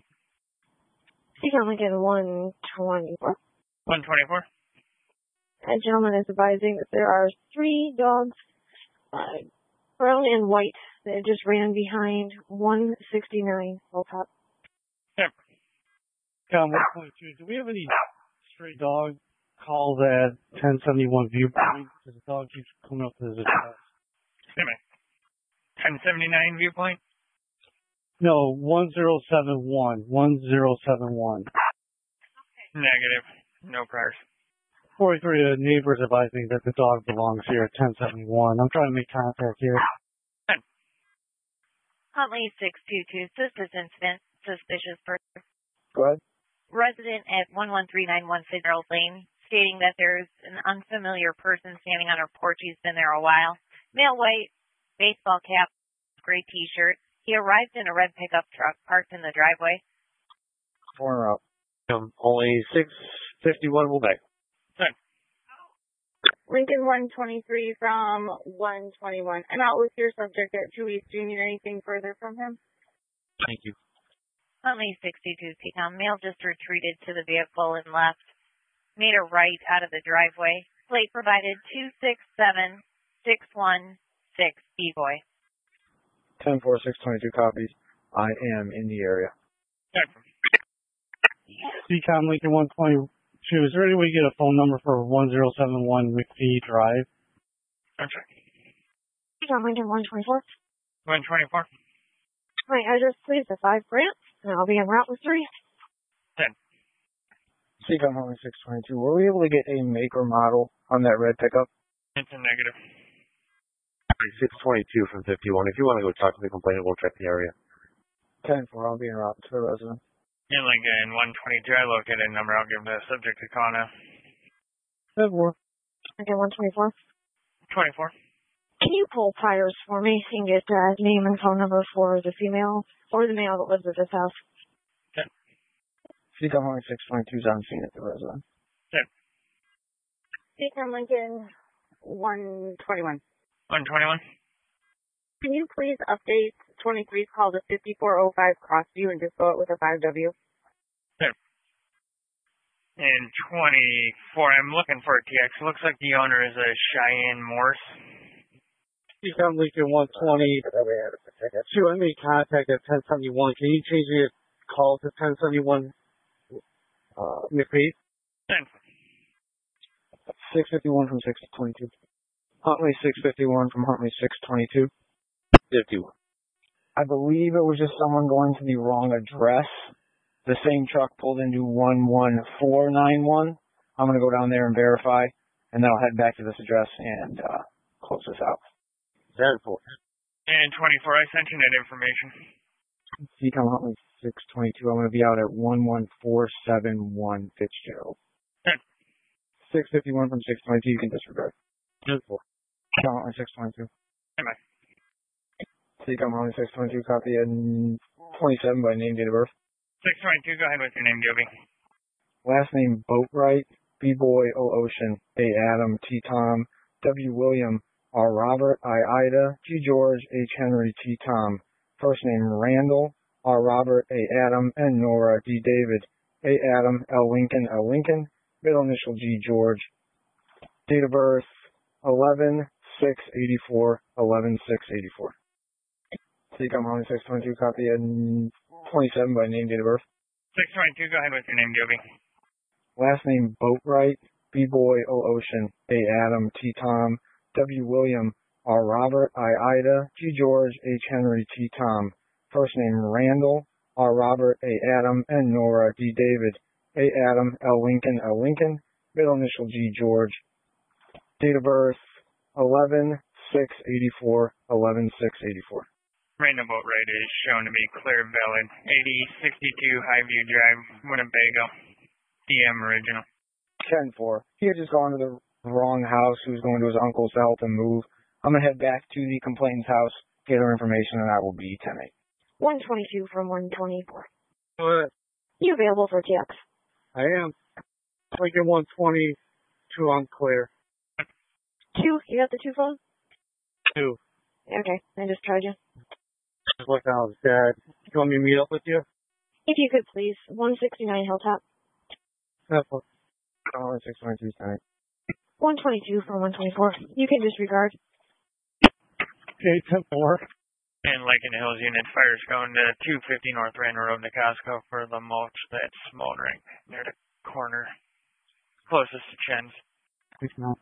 C COM Lincoln one twenty-four. one twenty-four. That gentleman is advising that there are three dogs, uh, brown and white, that just ran behind one sixty-nine Hilltop. Yep. COM one twenty-two. Do we have any stray dog calls at ten seventy-one Viewpoint? Because the dog keeps coming up to his address. Wait a minute. ten seventy-nine Viewpoint? No, one zero seven one. one zero seven one. Negative. No priors. forty-three, a neighbor's advising that the dog belongs here at ten seventy-one. I'm trying to make contact here. Huntley six two two, assist this incident. suspicious person. Go ahead. Resident at one one three nine one Fitzgerald Lane, stating that there's an unfamiliar person standing on her porch. He's been there a while. Male, white, baseball cap, gray T-shirt. He arrived in a red pickup truck parked in the driveway. Corner up. Um, only six fifty-one will back. Lincoln one twenty-three from one twenty-one. I'm out with your subject at two East. Do you need anything further from him? Thank you. Huntley sixty-two T COM. Male just retreated to the vehicle and left. Made a right out of the driveway. Plate provided two six seven six one six B-Boy. ten four six twenty-two copies. I am in the area. C COM Lincoln one twenty-two. Is there any way to get a phone number for one zero seven one McPhee Drive? Okay. C COM Lincoln one twenty-four. one twenty-four. My address, please, the five Grant, and I'll be en route with three. ten. C COM Huntley six twenty-two. Were we able to get a make or model on that red pickup? It's a negative. six twenty-two from fifty-one. If you want to go talk to the complainant, we'll check the area. ten four. I'll be en route to the resident. In Lincoln one twenty-two, I located a number. I'll give the subject a call now. ten four. Lincoln one twenty-four. twenty-four. Can you pull tires for me and get uh, name and phone number for the female or the male that lives at this house? ten. C COM Huntley six twenty-two is on scene at the resident. ten. C COM Lincoln one twenty-one. one twenty-one. Can you please update twenty-three's call to fifty-four oh five Crossview and just go it with a five W? Ten. And twenty-four, I'm looking for a T X. Looks like the owner is a Cheyenne Morse. C COM Lincoln one twenty. Two, I made contact at ten seventy-one. Can you change your call to ten seventy-one uh, McPhee? ten. six fifty-one from six twenty-two. Huntley six fifty-one from Huntley six twenty-two. fifty-one. I believe it was just someone going to the wrong address. The same truck pulled into one one four nine one. I'm going to go down there and verify, and then I'll head back to this address and uh, close this out. ten four. And twenty-four, I sent you that information. C COM Huntley six twenty-two. I'm going to be out at one one four seven one Fitzgerald. ten. six fifty-one from six twenty-two. You can disregard. ten four. C COM Huntley six twenty-two. Bye-bye. C COM Huntley six twenty-two. Copy and twenty-seven by name, date of birth. six twenty-two, go ahead with your name, Joby. Last name Boatwright. B Boy O Ocean. A Adam. T Tom. W William. R Robert. I Ida. G George. H Henry. T Tom. First name Randall. R Robert. A Adam. N Nora. D David. A Adam. L Lincoln. L Lincoln. Middle initial G George. Date of birth eleven six eighty-four. eleven six eighty-four. C COM Huntley six twenty-two. Copy and twenty-seven by name, date of birth. six twenty-two, go ahead with your name, Joby. Last name Boatwright. B Boy O Ocean. A Adam. T Tom. W William. R Robert. I Ida. G George. H Henry. T Tom. First name Randall. R Robert. A Adam. N Nora. D David. A Adam. L Lincoln. L Lincoln. Middle initial G George. Date of birth eleven six eighty-four. eleven six eighty-four. Random boat ride is shown to be clear and valid. eighty sixty-two Highview Drive, Winnebago. D M original. ten four. He had just gone to the wrong house. He was going to his uncle's to help him move. I'm going to head back to the complainant's house, get her information, and that will be ten eight. one twenty-two from one twenty-four. What? You available for T X? I am. Lincoln one twenty-two unclear. Two? You got the two phone? Two. Okay, I just tried you. Just looked out was dead. You want me to meet up with you? If you could, please. one sixty-nine Hilltop. That's what. Oh, six twenty-two tonight. one twenty-two from one twenty-four. You can disregard. Okay, ten four. And Lincoln Hills unit fires going to two fifty North Randall Road, Nicasco for the mulch that's smoldering near the corner closest to Chen's. Thanks, Mel.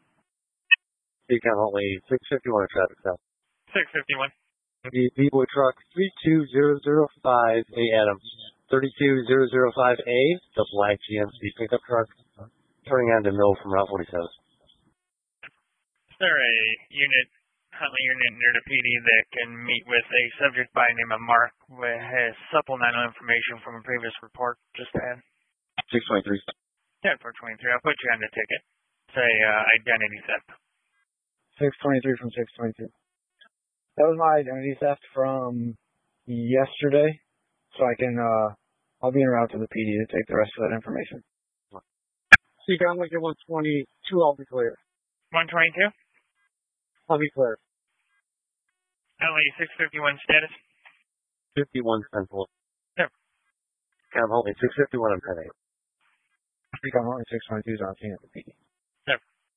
C COM Huntley six fifty-one traffic stop. six fifty-one. The B-Boy truck three two zero zero five A Adam. thirty-two zero zero five A, the black G M C pickup truck, turning onto Mill from Route forty-seven. Is there a unit Huntley unit near the P D that can meet with a subject by the name of Mark with his supplemental information from a previous report just had. six twenty-three. ten four twenty-three. I'll put you on the ticket. Say uh, identity theft. six twenty-three from six twenty-two. That was my identity theft from yesterday, so I can, uh, I'll be en route to the P D to take the rest of that information. C COM Lincoln one twenty-two, I'll be clear. one twenty-two? I'll be clear. L A six fifty-one status? fifty-one Central. Yep. COM Huntley six fifty-one, I'm ten eight. C COM Huntley six twenty-two is on scene at the P D. Yep.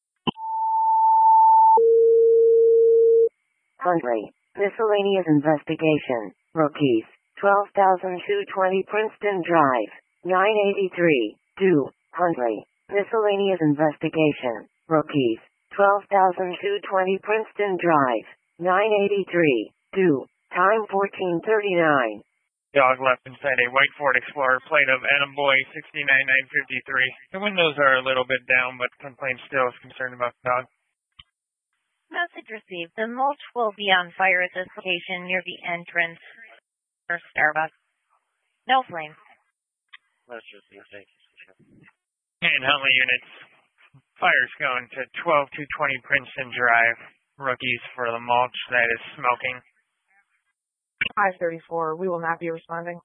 Huntley, miscellaneous investigation, rookies, twelve thousand two hundred twenty Princeton Drive, nine eighty-three, due, Huntley, miscellaneous investigation, rookies, twelve thousand two hundred twenty Princeton Drive, nine eighty-three, due, time fourteen thirty-nine. Dog left inside a white Ford Explorer, plate of Adam Boy sixty-nine nine fifty-three. The windows are a little bit down, but complaint still is concerned about the dog. Message received. The mulch will be on fire at this location near the entrance for Starbucks. No flame. Let's just see. Thank you. And Huntley units. Fire's going to twelve two twenty Princeton Drive. Rookies for the mulch that is smoking. five thirty-four. We will not be responding.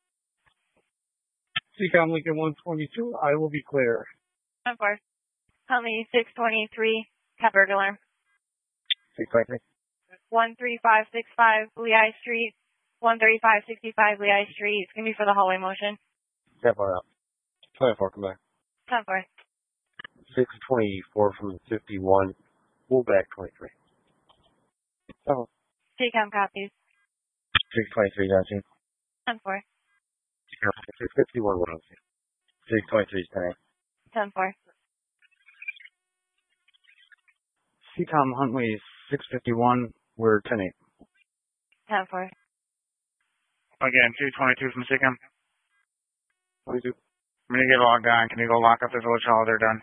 C COM Lincoln one twenty-two, I will be clear. Of course. Huntley six twenty-three. Pepper alarm. six twenty-three. one three five six five Lehigh Street. one thirty-five sixty-five Lehigh Street. It's going to be for the hallway motion. ten four out. twenty-four, come back. ten four. six twenty-four from fifty-one. Pull back twenty-three. Oh. C COM copies. six twenty-three, on scene. ten four. six fifty-one, one on scene. six twenty-three is ten eight. ten four. C COM Huntley six fifty-one, we're ten eight. ten four. Again, two twenty-two from C COM. twenty-two. I'm going to get logged on. Can you go lock up the village hall? They're done.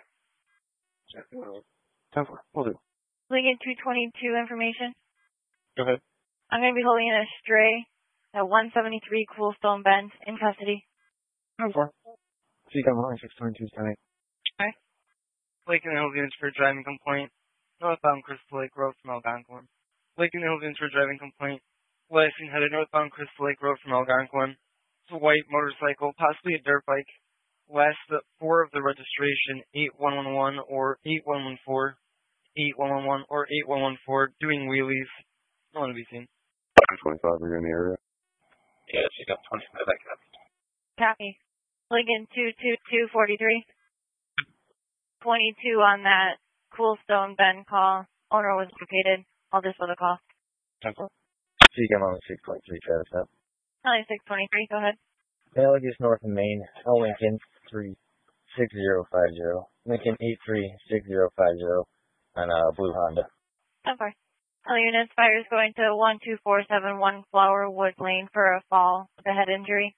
ten four, we'll do. Lincoln two twenty-two information. Go ahead. I'm going to be holding a stray at one seventy-three Coolstone Bend in custody. ten four. C COM Huntley six twenty-two is ten eight. Okay. Lincoln Hills units for driving complaint. Northbound Crystal Lake Road from Algonquin. Lincoln Hills units for driving complaint. Last seen headed northbound Crystal Lake Road from Algonquin. It's a white motorcycle, possibly a dirt bike. Last the four of the registration, eight one one one or eight one one four, eight one one one or eight one one four, doing wheelies. No one to be seen. twenty-five, are you in the area? Yeah, she got twenty-five. I got it. Copy. Lincoln two two two forty-three. twenty-two on that Coolstone Bend call. Owner was located. I'll just for the call. ten four. C COM Huntley six twenty-three, Travis up. Huntley six twenty-three, go ahead. Allegiance North and Main, L Lincoln three six zero five zero. Lincoln eight three six zero five zero on uh, blue Honda. ten four. All units, fire is going to one two four seven one Flowerwood Lane for a fall with a head injury.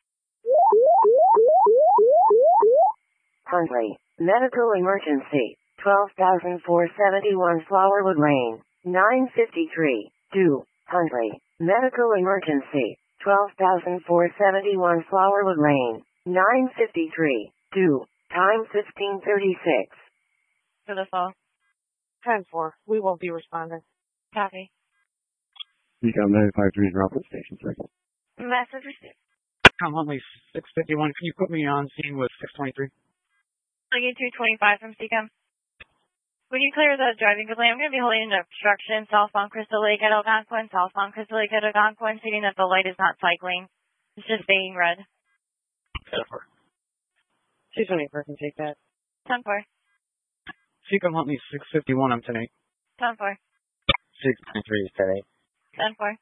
Huntley, medical emergency, twelve thousand four hundred seventy-one Flowerwood Lane, nine fifty-three, due, Huntley, medical emergency, twelve thousand four hundred seventy-one Flowerwood Lane, nine fifty-three, due, time fifteen thirty-six. For the fall. ten four. We won't be responding. Copy. C COM nine five three is Rockland Station, second. Message received. COM Huntley six fifty-one, can you put me on scene with six twenty-three? Lincoln two twenty-five from C COM. When you clear the driving complaint, I'm going to be holding an obstruction southbound Crystal Lake at Algonquin, southbound Crystal Lake at Algonquin, stating that the light is not cycling. It's just being red. ten four. two twenty-four can take that. ten four. C COM Huntley six fifty-one, I'm ten eight. ten four. six twenty-three is ten eight. ten four.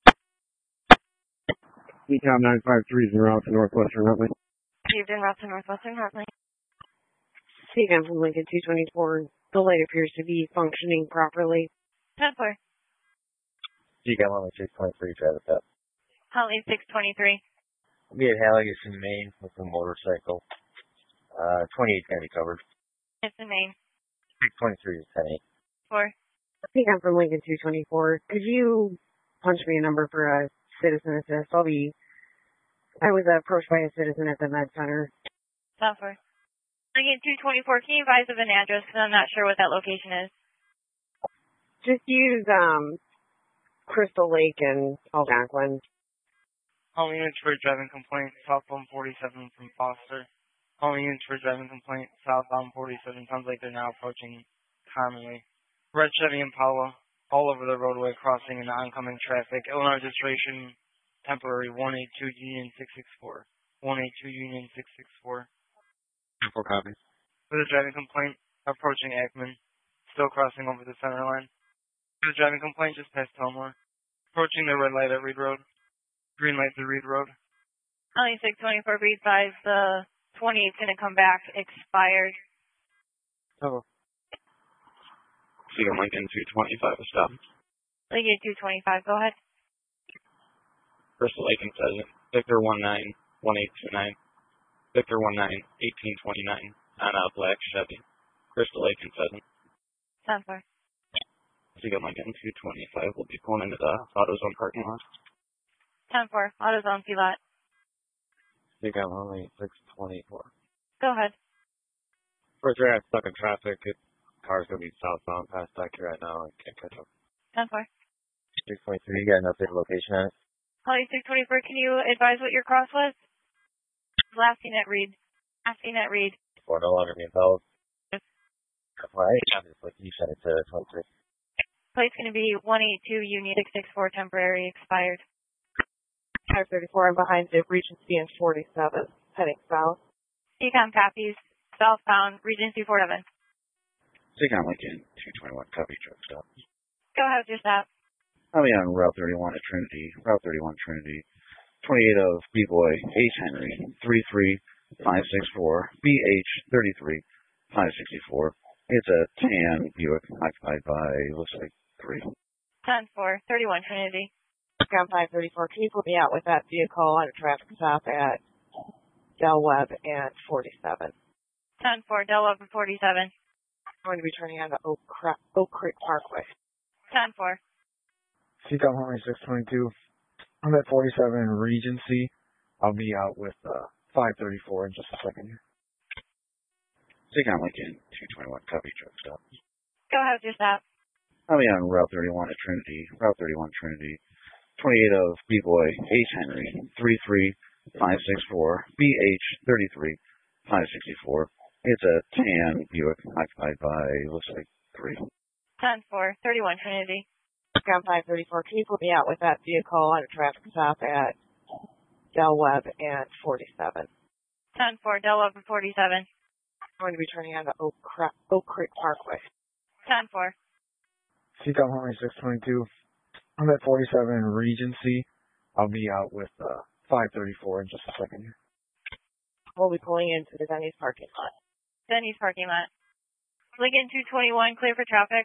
C COM nine five three is en route to Northwestern Huntley. Received en route to Northwestern Huntley. C COM from Lincoln two twenty-four. The light appears to be functioning properly. ten four. C COM Huntley six twenty-three, Travis up. Huntley six twenty-three. We'll be at Halligan, Maine with a motorcycle. Uh, twenty-eight can be covered. It's in Maine. six twenty-three is ten eight. four. I think I'm from Lincoln two twenty-four. Could you punch me a number for a citizen assist? I'll be, I was approached by a citizen at the med center. ten four. Lincoln two twenty-four, can you advise of an address? Because I'm not sure what that location is. Just use um Crystal Lake and Algonquin. All units for a driving complaint, southbound forty-seven from Foster. All units for a driving complaint, southbound forty-seven. Sounds like they're now approaching Conway. Red Chevy Impala, all over the roadway, crossing into oncoming traffic. Illinois registration, temporary, one eight two Union six six four. one eight two Union six six four. Four copies. For the driving complaint, approaching Ackman, still crossing over the center line. For the driving complaint, just past Tomar. Approaching the red light at Reed Road. Green light to Reed Road. Only six twenty-four, be advised the twenty-eight's going to come back expired. Oh. Cedar Lincoln two twenty-five, stop. Lincoln two twenty-five, go ahead. Crystal Lake and Pheasant, Victor one nine one eight two nine. Victor one nine eighteen twenty-nine on a black Chevy. Crystal Lake and Pheasant. ten four. Cedar Lincoln two twenty-five will be pulling into the AutoZone parking lot. ten four, AutoZone P lot. You got only six twenty-four. Go ahead. First area stuck in traffic. It, car's gonna be southbound past back here right now. I can't catch up. ten four. six twenty-three, you got an updated location on it? Holly six twenty-four, can you advise what your cross was? Last seen at Reed. Last seen at Reed. Or no longer being held. Right. Obviously, you said it to twenty-three. Plate's going to be one eight two Union six six four, temporary expired. five thirty-four, I'm behind the Regency and forty-seven, heading south. C COM copies, southbound, Regency forty-seven. Cedar Lincoln two twenty-one, copy, truck stop. Go ahead with your stop. I'll be on Route thirty-one at Trinity, Route thirty-one Trinity. twenty-eight of B-Boy, H. Henry, three three five six four, B H thirty-three five sixty-four. It's a tan Buick occupied by, looks like, three. ten four, thirty-one Trinity. Cam five thirty-four, can you put me out with that vehicle on a traffic stop at Del Webb and forty-seven? ten four, Del Webb and forty-seven. I'm going to be turning on to Oak, Cra- Oak Creek Parkway. ten four. C COM Harmony six twenty-two. I'm at forty-seven Regency. I'll be out with uh, five thirty-four in just a second here. Cedar Lincoln two twenty-one, copy, truck stop. Go ahead with your stop. I'll be on Route thirty-one at Trinity, Route thirty-one Trinity. twenty-eight of B-Boy, H. Henry, three three five six four, B H thirty-three five sixty-four. It's a tan Buick occupied by, looks like, three. ten four, thirty-one Trinity. Cam five thirty-four, can you put me out with that vehicle on a traffic stop at Del Webb and forty-seven? ten four, Del Webb and forty-seven. I'm going to be turning on to Oak, Cra- Oak Creek Parkway. ten four. C COM Harmony six twenty-two. I'm at forty-seven Regency. I'll be out with uh, five thirty-four in just a second here. We'll be pulling into the Denny's parking lot. Denny's parking lot. Lincoln two twenty-one, clear for traffic.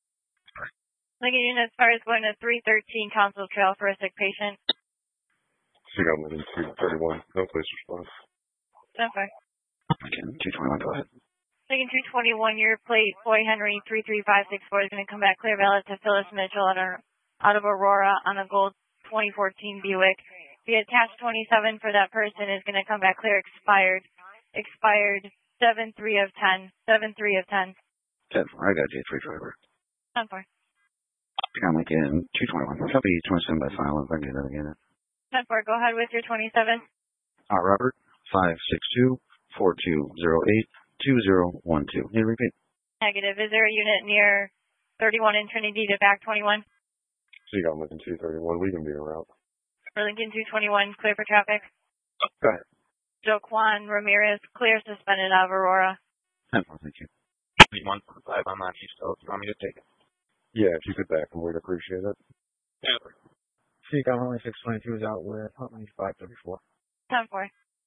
Lincoln unit as far as going to three thirteen Council Trail for a sick patient. Cedar Lincoln two thirty-one, no place response. ten four. Lincoln two twenty-one, go ahead. Lincoln two twenty-one, your plate, Boy Henry three three five six four is going to come back clear valid to Phyllis Mitchell out of, out of Aurora on a gold twenty fourteen Buick. The attached twenty-seven for that person is going to come back clear expired. Expired seven three of ten. seven three of ten. ten four, I got J three driver. ten four. Cedar Lincoln two twenty-one, copy, twenty-seven by silent, if I can get that again. ten four, go ahead with your twenty-seven. Uh, Robert, five six two, four two zero eight, two zero one two. Need to repeat? Negative. Is there a unit near thirty-one in Trinity to back twenty-one? Cedar Lincoln two thirty-one, we can be around. For Lincoln two twenty-one, clear for traffic. Go ahead. Joaquin Ramirez, clear suspended out of Aurora. ten four, thank you. one five, I'm on East Oak. You want me to take it? Yeah, if you could back him, we'd appreciate it. Yeah. C COM Harmony six twenty-two is out with Huntley five thirty-four. ten four.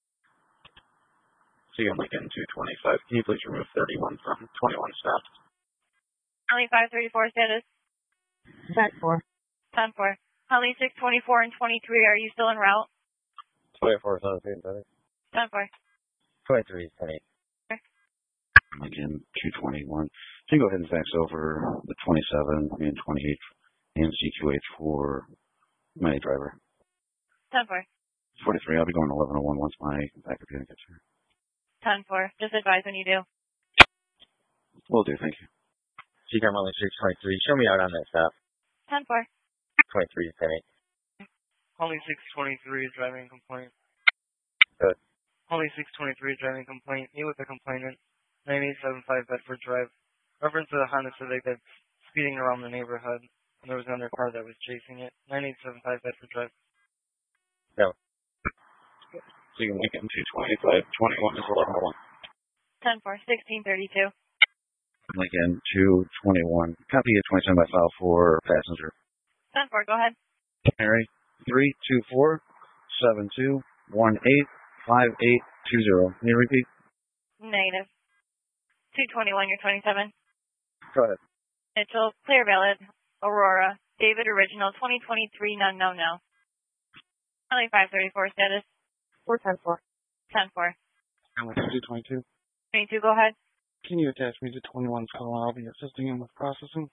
Cedar Lincoln two twenty-five, can you please remove thirty-one from twenty-one stops? Only five thirty-four status. ten four. ten four. Holly six twenty-four and twenty-three, are you still en route? twenty-four is on the same better. ten four. twenty-three is ten eight. Lincoln two twenty-one. Can you go ahead and fax over the twenty-seven and twenty-eight and C Q H for my driver? ten four. forty-three. I'll be going eleven oh one once my backup unit gets here. ten four. Just advise when you do. Will do. Thank you. C CAM only six twenty-three. Show me out on that stop. ten four. twenty-three to ten eight. Only six twenty-three is driving complaint. Good. Only six twenty-three is driving complaint. Meet with the complainant. nine eight seven five Bedford Drive. Reference to the Honda Civic that's speeding around the neighborhood. And there was another car that was chasing it. nine eight seven five Bedford Drive. No. So you can make it two twenty-five, twenty-one is eleven oh one. ten four. sixteen thirty-two. Lincoln two twenty-one. Copy of twenty-seven by file for passenger. ten four. Go ahead. Mary three two four seven two one eight five eight two zero. Can you repeat? Negative. two twenty-one. You're twenty-seven. Go ahead. Mitchell. Clear valid. Aurora. David original. twenty twenty-three. None no no. Only five thirty-four status. four ten four. ten four. two twenty-two. twenty-two. Go ahead. Can you attach me to twenty-one's call? I'll be assisting him with processing.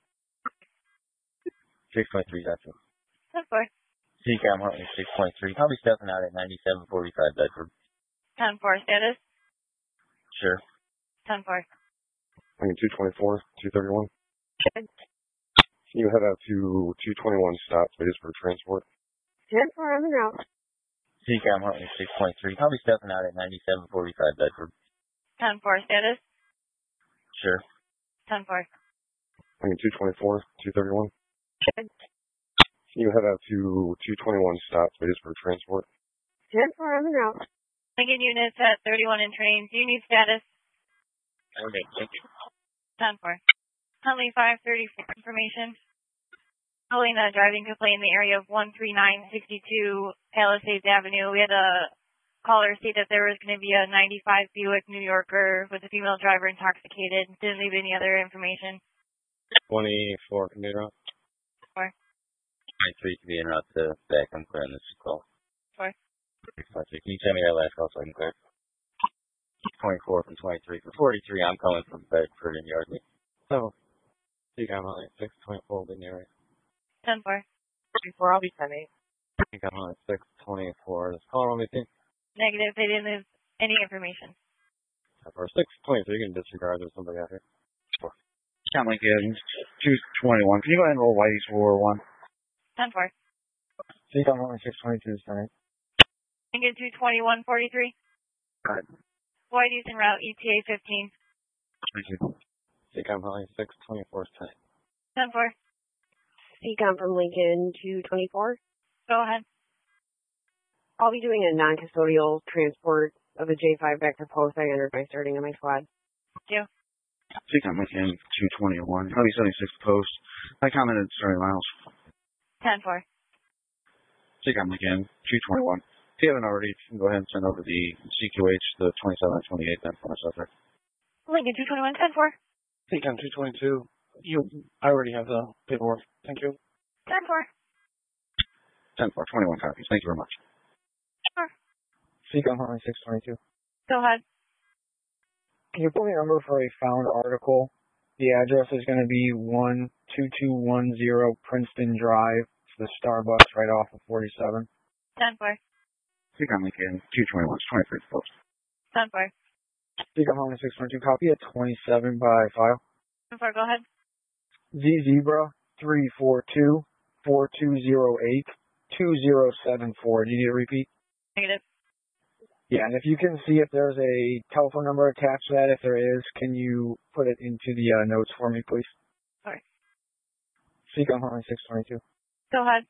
six twenty-three, that's it. ten four. C CAM Huntley six twenty-three. I'll be stepping out at ninety-seven forty-five Bedford. ten four. Status. Sure. ten four. I mean, two twenty-four, two thirty-one. Can you head out to two twenty-one stop, please, for transport? ten four, I'm out. C CAM Huntley six twenty-three. I'll be stepping out at ninety-seven forty-five Bedford. ten four. Status. Sure. ten four. I mean, two twenty-four, two thirty-one. Can you head out to two twenty-one stop, please, for transport? ten four, I'm out. Lincoln units at thirty-one in train. Do you need status? Okay, thank you. ten four. Huntley five thirty-four information. Following a driving complaint in the area of one three nine six two Palisades Avenue, we had a caller state that there was going to be a ninety-five Buick New Yorker with a female driver intoxicated. Didn't leave any other information. twenty-four, can you route? Four. twenty-three can be en route to back. I'm clearing this call. Four. six twenty-three. Can you tell me that last call so I can clear? twenty-four from twenty-three. For forty-three, I'm coming from Bedford and Yardley. So, you got on like six twenty-four in the area. ten four. Before I'll be ten eight. You got on like six twenty-four. This call on me, too. Negative. They didn't leave any information. For six twenty-three, you can disregard. There's somebody out here. Count Lincoln two twenty-one. Can you go ahead and roll Whitey's four one? ten four. C CAM only six twenty-two is ten eight. Lincoln two twenty-one forty-three. Go ahead. Whitey's en route E T A fifteen. Thank you. C CAM only six twenty-four is ten eight. ten four. C CAM from Lincoln two twenty-four. Go ahead. I'll be doing a non-custodial transport of a J five back to post. I entered my starting in my squad. Thank you. C CAM Lincoln two twenty-one. I'll be seventy-six post. I commented starting miles. ten four. C CAM Lincoln two twenty-one. If you haven't already, you can go ahead and send over the C Q H, the twenty-seven and twenty-eight then for my subject. Lincoln two twenty-one ten four. C CAM two twenty-two. You, I already have the paperwork. Thank you. ten four. ten four, twenty-one copies. Thank you very much. Sure. C CAM only six twenty-two. Go ahead. Can you put me a number for a found article? The address is going to be one two two one zero Princeton Drive. It's the Starbucks right off of forty-seven. ten four. C CAM Lincoln two twenty-one, twenty-three post. ten four. C CAM only six twenty-two. Copy at twenty-seven by file. ten four. Go ahead. Z Zebra three four two four two zero eight two zero seven four. Do you need a repeat? Negative. Yeah, and if you can see if there's a telephone number attached to that, if there is, can you put it into the uh, notes for me, please? Sorry. C CAM only six twenty-two. Go ahead.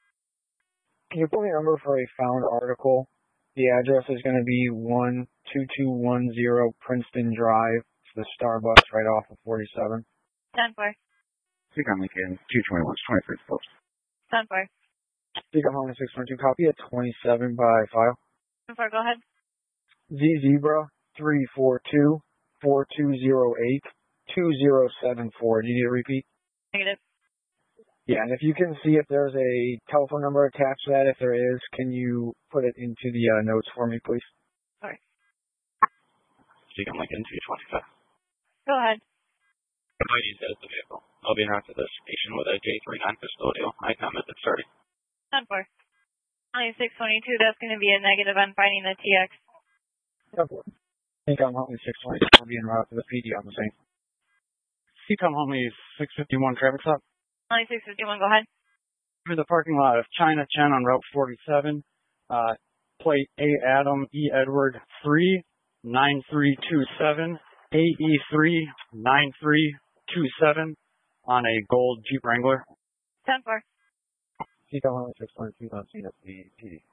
Can you put me a number for a found article? The address is going to be one two two one zero Princeton Drive. It's the Starbucks right off of forty-seven. ten four. C CAM Lincoln two twenty-one, twenty-three post. ten four. C CAM only six twenty-two. Copy at twenty-seven by file. ten four. Go ahead. Z Zebra three four two four two zero eight two zero seven four. Do you need a repeat? Negative. Yeah, and if you can see if there's a telephone number attached to that, if there is, can you put it into the uh, notes for me, please? Sorry. C CAM Lincoln two twenty-five. ahead. I use that as the vehicle. I'll be out to this station with a J three non-custodial. I comment that starting. ten four. Only six twenty-two, that's going to be a negative on finding the T X. ten four. C COM Huntley six twenty will be en route to the P D on the same. C COM Huntley six fifty-one traffic stop. Only six fifty-one, go ahead. Through the parking lot of China Chen on Route forty-seven. Uh, plate A Adam E Edward three nine three two seven. A E three nine three two seven on a gold Jeep Wrangler. ten four. C COM Huntley six twenty-two on scene at the P D.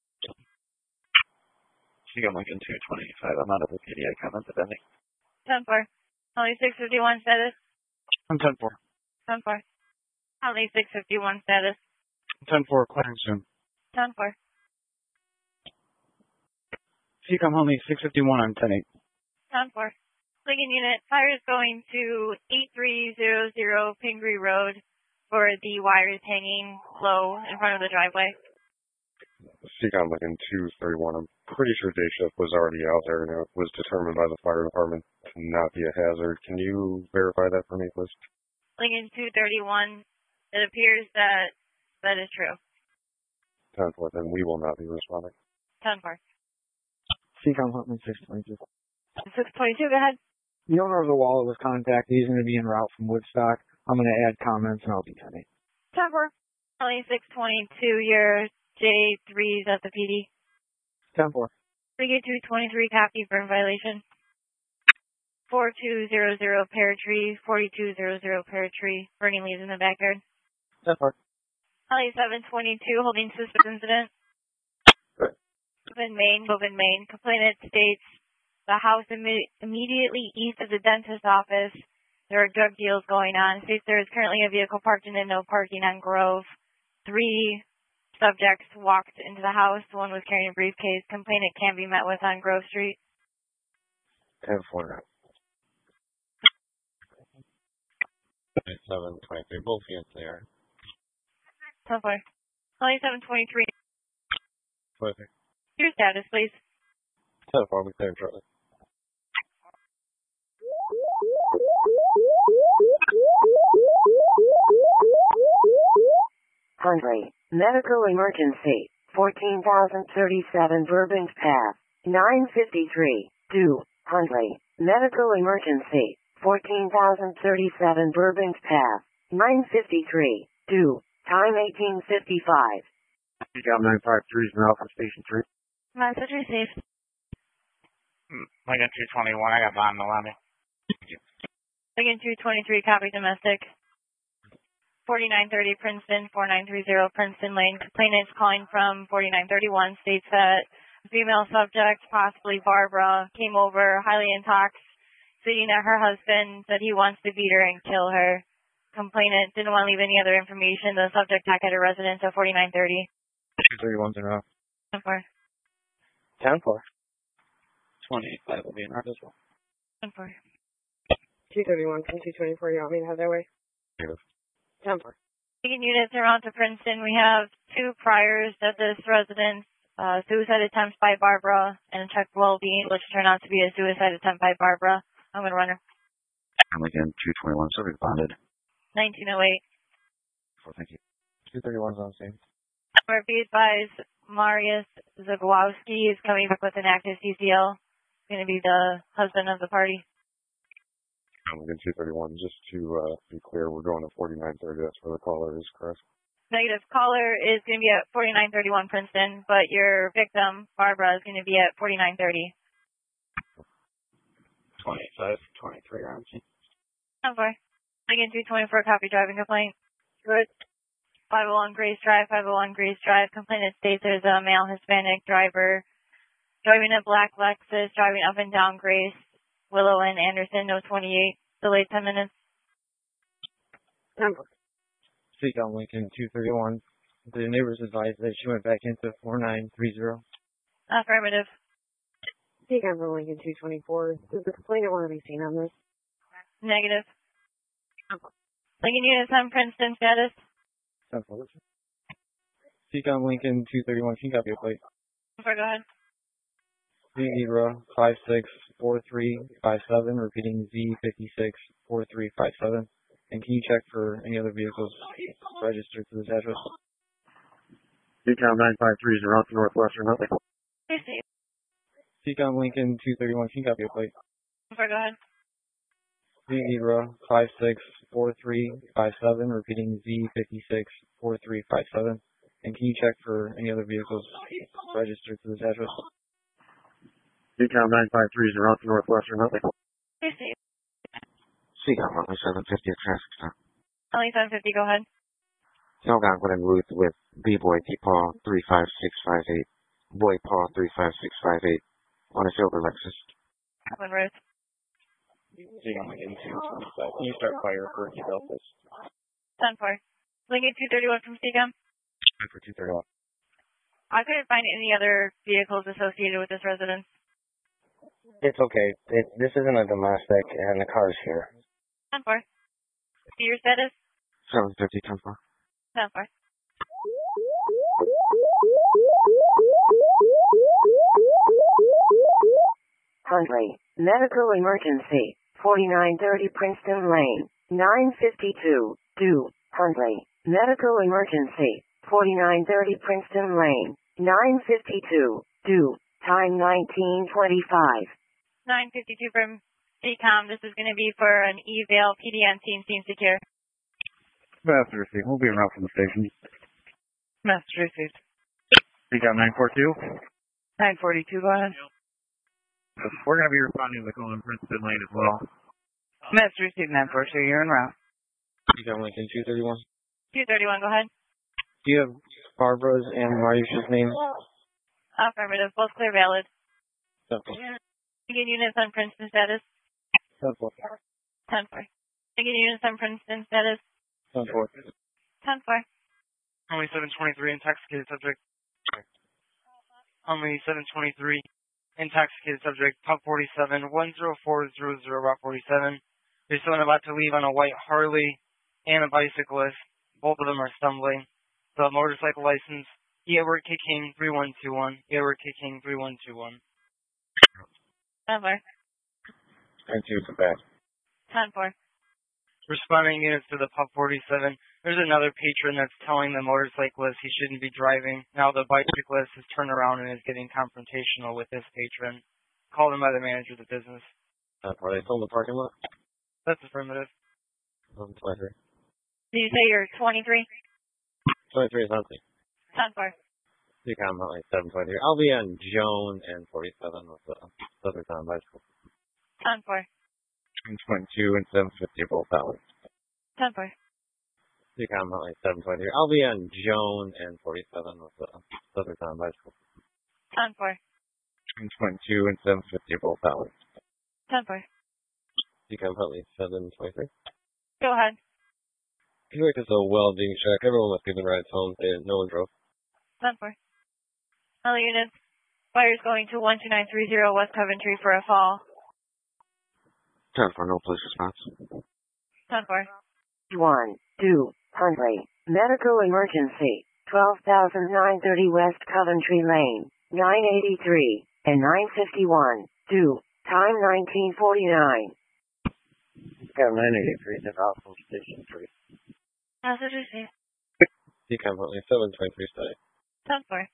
C COM Lincoln two twenty-five, I'm out of the P D, I comment that ending. ten four. Only six fifty-one status. I'm ten four. ten four. Only six fifty-one status. ten four, clearing soon. ten four. C COM Huntley six fifty-one on ten eight. ten four. Lincoln unit, fire is going to eight three zero zero Pingree Road for the wires hanging low in front of the driveway. C COM Lincoln two thirty-one, I'm pretty sure day shift was already out there and it was determined by the fire department to not be a hazard. Can you verify that for me, please? Lincoln two thirty-one, it appears that that is true. ten four, then we will not be responding. ten four. C COM Huntley six twenty-two. six twenty-two, go ahead. The owner of the wallet was contacted. He's going to be en route from Woodstock. I'm going to add comments and I'll be ten eight. ten four. Only six twenty-two, your J three's at the P D. ten four. Frigate two twenty-three, copy, burn violation. four two zero zero pear tree, forty-two zero zero pear tree, burning leaves in the backyard. ten four. Only seven twenty-two, holding suspicious incident. Open Maine, Open Maine. Complainant states the house imme- immediately east of the dentist's office. There are drug deals going on. States there is currently a vehicle parked in the no parking on Grove. Three subjects walked into the house. One was carrying a briefcase. Complainant can be met with on Grove Street. ten four. seven twenty-three, both units there. ten four. Only seven twenty-three. Perfect. Your status, please. ten four, we cleared shortly. Hundley, medical emergency, fourteen thousand thirty-seven Burbank Path, nine fifty-three, due, Hundley, medical emergency, fourteen thousand thirty-seven Burbank Path, nine fifty-three, due, time eighteen fifty-five. C COM nine five three is en route from Station three. Message received. Lincoln two twenty-one, I got bond in the lobby. Lincoln two twenty-three, copy domestic. forty-nine thirty Princeton, four nine three zero Princeton Lane. Complainant is calling from forty-nine thirty-one, states that a female subject, possibly Barbara, came over highly intox, stating that her husband said he wants to beat her and kill her. Complainant didn't want to leave any other information. The subject back at her residence at forty-nine thirty. two thirty-one's en route. ten four. ten four. twenty-five will be in route as well. ten four. two thirty-one from two twenty-four, you want me to head that way? Negative. ten four. Taking units around to Princeton, we have two priors at this residence. Uh, suicide attempts by Barbara and a check well-being, which turned out to be a suicide attempt by Barbara. I'm going to run her. I'm again two twenty-one, so responded. nineteen oh eight. So thank you. two thirty-one's on scene. We're be advised Marius Zagłowski is coming back with an active C C L. Going to be the husband of the party. I'm Lincoln two thirty-one, just to uh, be clear, we're going to forty-nine thirty, that's where the caller is, correct? Negative. Caller is going to be at forty-nine thirty-one Princeton, but your victim, Barbara, is going to be at forty-nine thirty. twenty-five twenty-three R M C. Number. Lincoln two twenty-four, copy driving complaint. Good. five oh one Grace Drive, five oh one Grace Drive. Complainant states there's a male Hispanic driver driving a black Lexus, driving up and down Grace, Willow and Anderson, no twenty-eight. Delayed ten minutes. Number. C COM Lincoln two thirty-one. The neighbors advised that she went back into four nine three zero. Affirmative. C COM for Lincoln two twenty-four. Does the complainant want to be seen on this? Negative. Lincoln units on Princeton status. C COM Lincoln two thirty-one. Can you copy a plate? Go ahead. Zebra five six four three five seven, repeating Z fifty-six four three five seven. And can you check for any other vehicles registered to this address? C COM nine five three is around to Northwestern Huntley. Hey, Steve. C COM Lincoln two thirty-one, can you copy a plate? Go ahead. Zebra five six four three five seven, repeating Z fifty-six four three five seven. And can you check for any other vehicles registered to this address? C COM nine five three is around to Northwestern Huntley. Hey, Steve. C COM Huntley seven fifty at traffic stop. Huntley seven fifty, go ahead. Algonquin and Ruth with B-Boy T-Paw three five six five eight, Boy Paw three five six five eight on a silver Lexus. One Ruth. C COM Lincoln two twenty-five, can you start fire for Deltas? ten four. Lincoln two thirty-one from C COM. For two thirty-one. I couldn't find any other vehicles associated with this residence. It's okay. It, this isn't a domestic, and the car's here. ten four. Your status? seven fifty, ten four. ten four. Huntley, medical emergency, forty-nine thirty Princeton Lane, nine fifty-two, due, Huntley, medical emergency, forty-nine thirty Princeton Lane, nine fifty-two, due, time nineteen twenty-five. nine fifty-two from C COM. This is going to be for an eval. P D N team seems secure. Master receipt. We'll be around from the station. Master receipt. C COM nine four two. nine forty-two, go ahead. We're going to be responding to the call in Princeton Lane as well. Master receipt nine forty-two, you're en route. C COM Lincoln two thirty-one. two thirty-one, go ahead. Do you have Barbara's and Mariusha's names? Affirmative. Both clear valid. Okay. Begin units on Princeton status. ten four. ten four. Begin units on Princeton status. ten four. ten four. Only seven twenty-three, intoxicated subject. Only seven twenty-three, intoxicated subject, pub forty-seven, one zero four zero zero, route forty-seven. There's someone about to leave on a white Harley and a bicyclist. Both of them are stumbling. The motorcycle license, Edward K. King three one two one, Edward K. King three one two one. ten four. ten two to back. ten four. Responding units to the pub forty-seven. There's another patron that's telling the motorcyclist he shouldn't be driving. Now the bicyclist has turned around and is getting confrontational with this patron. Called him by the manager of the business. Uh, are they still in the parking lot? That's affirmative. Um, twenty-three. Did you say you're twenty-three? twenty-three is Huntley. ten four. C COM Huntley seven twenty-three. I'll be on Joan and forty-seven with the Southern Town Bicycle. ten four. twenty-two and seven fifty both out. ten four. C COM Huntley seven twenty-three. I'll be on Joan and forty-seven with the Southern Town Bicycle. ten four. twenty-two and seven fifty both out. ten four. C COM Huntley seven twenty-three. Go ahead. Conduct is a welding check. Everyone was given rides home. They, no one drove. ten four. All units. Fires going to one two nine three zero West Coventry for a fall. ten four, no police response. ten four. one, two, Huntley, medical emergency, twelve thousand nine thirty West Coventry Lane, nine eighty-three, and nine fifty-one, due, time nineteen forty-nine. Got nine eighty-three, that's off from station three. Message received. C COM Huntley seven twenty-three study. ten four.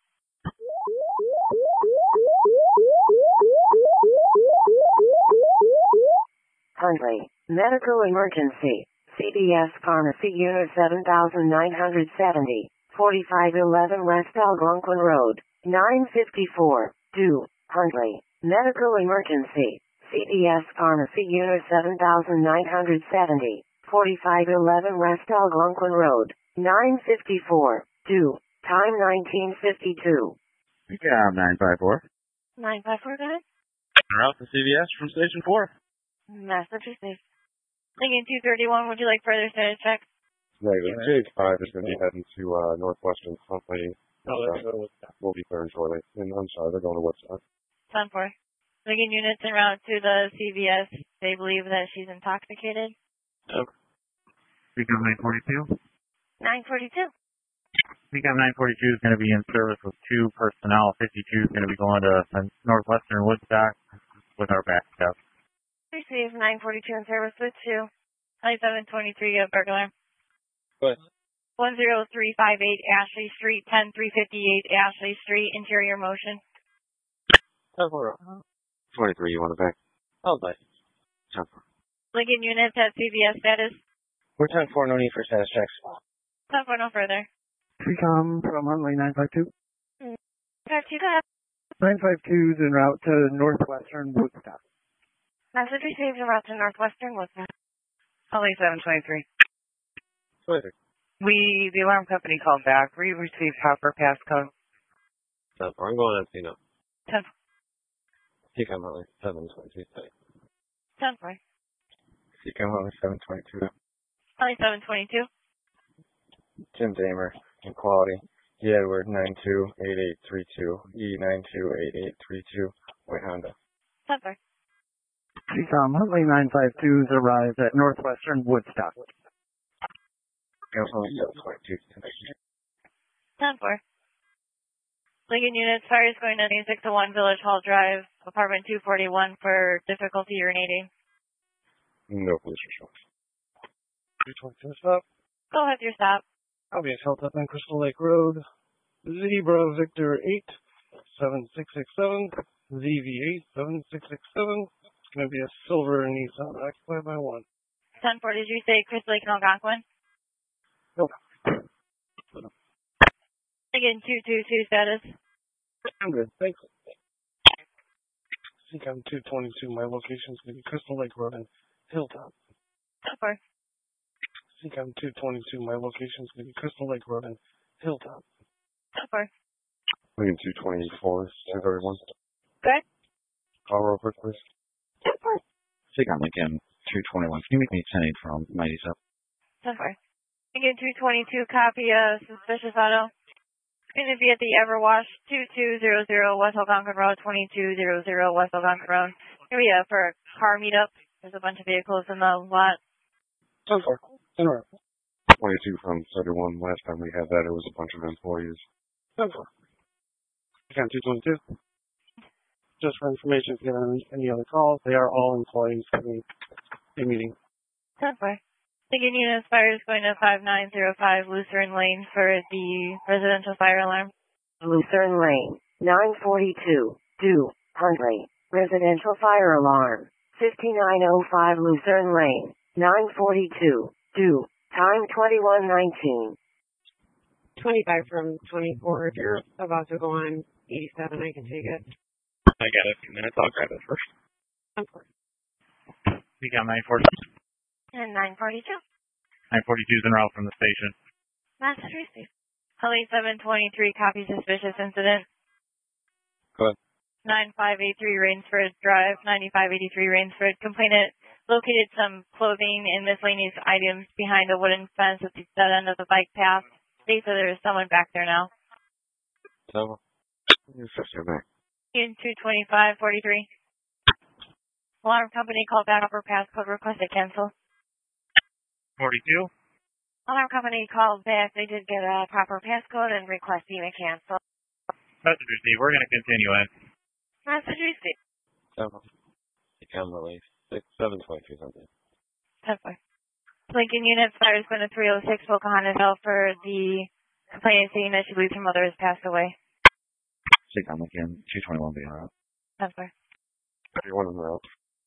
Huntley, medical emergency, C B S Pharmacy Unit seven thousand nine hundred seventy, forty-five eleven West Algonquin Road, nine fifty-four, due, Huntley, medical emergency, C B S Pharmacy Unit seven thousand nine hundred seventy, forty-five eleven West Algonquin Road, nine fifty-four, due, time nineteen fifty-two. C COM nine five four. nine five four, go ahead. Route to C V S from Station four. Message received. Lincoln two thirty-one, would you like further status check? Negative. J H five is going to be heading to uh, Northwestern Huntley. No, they're going to Woodstock. We'll be clearing shortly. And I'm sorry, they're going to Woodstock. ten four. Lincoln units en route to the C V S. They believe that she's intoxicated. Okay. C COM nine forty-two. nine forty-two. C COM nine forty-two is going to be in service with two personnel. fifty-two is going to be going to Northwestern Woodstock. with our backup. Receive nine forty-two in service with two. twenty-seven twenty-three, a burglar. Go ahead. one zero three five eight Ashley Street, ten three fifty-eight Ashley Street, interior motion. twenty-three, you want it back? Oh, bye. ten four. Lincoln units at C V S status. We're ten four, no need for status checks. ten four, no further. Precom from Huntley nine five two. five two, go ahead. nine five two is en route to Northwestern Woodstock. Message received en route to Northwestern Woodstock. Huntley seven twenty-three. twenty-three. We, the alarm company called back. We received Hopper passcode. ten four. I'm going on P now. ten four. T COM Huntley seven twenty-two. ten four. C COM Huntley seven twenty-two. Huntley seven twenty-two. Tim Damer, Equality. E Edward nine two eight eight three two. E nine two eight eight three two. White Honda. ten four. Precom Huntley nine five two has arrived at Northwestern Woodstock. Huntley seven twenty-two. ten four. Lincoln units, fire is going to six oh one Village Hall Drive, apartment two forty-one for difficulty urinating. No police response. three twenty-two stop. Go ahead with your stop. I'll be held up on Crystal Lake Road. Zebra Victor eight, seven six six seven. Z V eight, seven six six seven. It's going to be a silver Nissan occupied by one. ten four, did you say Crystal Lake and Algonquin? Nope. Again, two two two status. I'm good, thanks. C COM two twenty-two, my location is going to be Crystal Lake Road and Hilltop. ten four. C COM two twenty-two, my location is going to be Crystal Lake Road and Hilltop. ten four. Lincoln two twenty-four, two thirty-one. Good. Call real quick, please. ten four. C COM Lincoln two twenty-one. Can you make me ten eight from ninety-seven? ten four. Again, two twenty-two, copy a suspicious auto. It's going to be at the Everwash two two zero zero West Algonquin Road, twenty-two hundred West Algonquin Road. Here we go for a car meetup. There's a bunch of vehicles in the lot. ten four. twenty-two from thirty-one. Last time we had that, it was a bunch of employees. ten four. C COM two twenty-two. Just for information, if you have any other calls, they are all employees coming a meeting. ten four. Lincoln units, fire is going to five nine zero five Lucerne Lane for the residential fire alarm. Lucerne Lane, nine forty-two, due, Huntley, residential fire alarm, fifty-nine oh five Lucerne Lane, nine forty-two, due, time twenty-one nineteen. twenty-five from twenty-four. If you're about to go on eighty-seven, I can take it. I got a few minutes. I'll grab it first. We got nine forty. And nine forty-two. nine forty-two is en route from the station. Message received. Huntley seven twenty-three, copy suspicious incident. Go ahead. nine five eight three Rainsford Drive, ninety-five eighty-three Rainsford. Complainant located some clothing and miscellaneous items behind a wooden fence at the dead end of the bike path. They said there is someone back there now. Tell back. In two twenty-five forty-three. Alarm company called back for passcode requested cancel. forty-two. Alarm company called back. They did get a proper passcode and request even cancel. Message received. We're going to continue in. Message received. C COM release six seven twenty-two something. ten four. Lincoln units, fire is going to three oh six Pocahontas Hill for the complainant saying that she believes her mother has passed away. C COM Lincoln two twenty-one being route. ten four. thirty-one in route.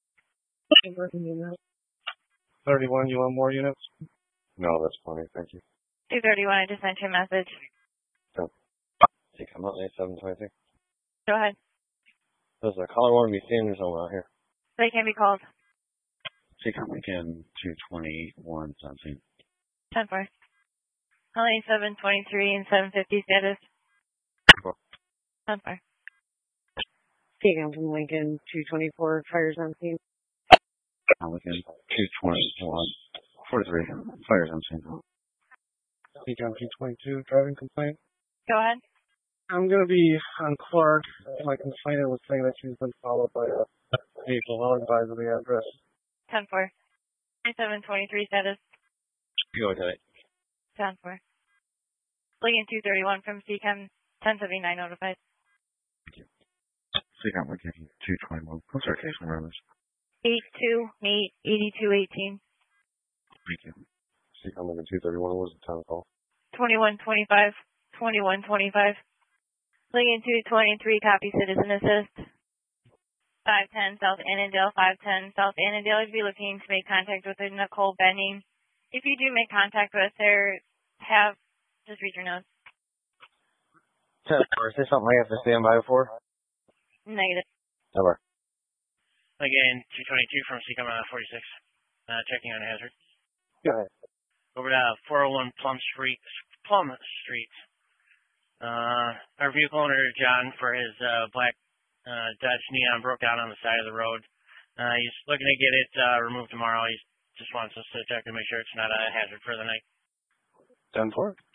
thirty-one, you want more units? No, that's plenty. Thank you. two thirty-one, I just sent you a message. So. C COM Huntley seven twenty-two. Go ahead. Does the caller want to be seen or someone out here? They can be called. C COM Lincoln two twenty-one something. ten four. Huntley seven twenty-three and seven fifty status. ten four. Taken from Lincoln two twenty-four, fires on scene. Lincoln two twenty-one forty-three, fires on scene. C COM two twenty-two, driving complaint. Go ahead. I'm going to be on Clark. My complainant was saying that she's been followed by a vehicle. I'll advise of the address. ten four. seven twenty-three status. Go ahead. ten four. Lincoln two thirty-one from C COM ten seventy-nine notified. Seacom Lincoln two twenty-one. What's our case number on this? eight two eight eighty-two eighteen. Thank you. Seacom Lincoln two thirty-one, what was the time call? twenty-one twenty-five. twenty-one twenty-five. Lincoln two twenty-three, copy citizen assist. five ten South Annandale, five ten South Annandale. I'd be looking to make contact with Nicole Benning. If you do make contact with her, have, just read your notes. ten four, is this something I have to stand by for? Negative. Over. Again, two twenty-two from Seacom forty-six, uh, checking on hazard. Go ahead. Over to four oh one Plum Street, Plum Street. Uh, our vehicle owner, John, for his uh, black uh, Dodge Neon broke down on the side of the road. Uh, he's looking to get it uh, removed tomorrow. He just wants us to check to make sure it's not a hazard for the night. ten four.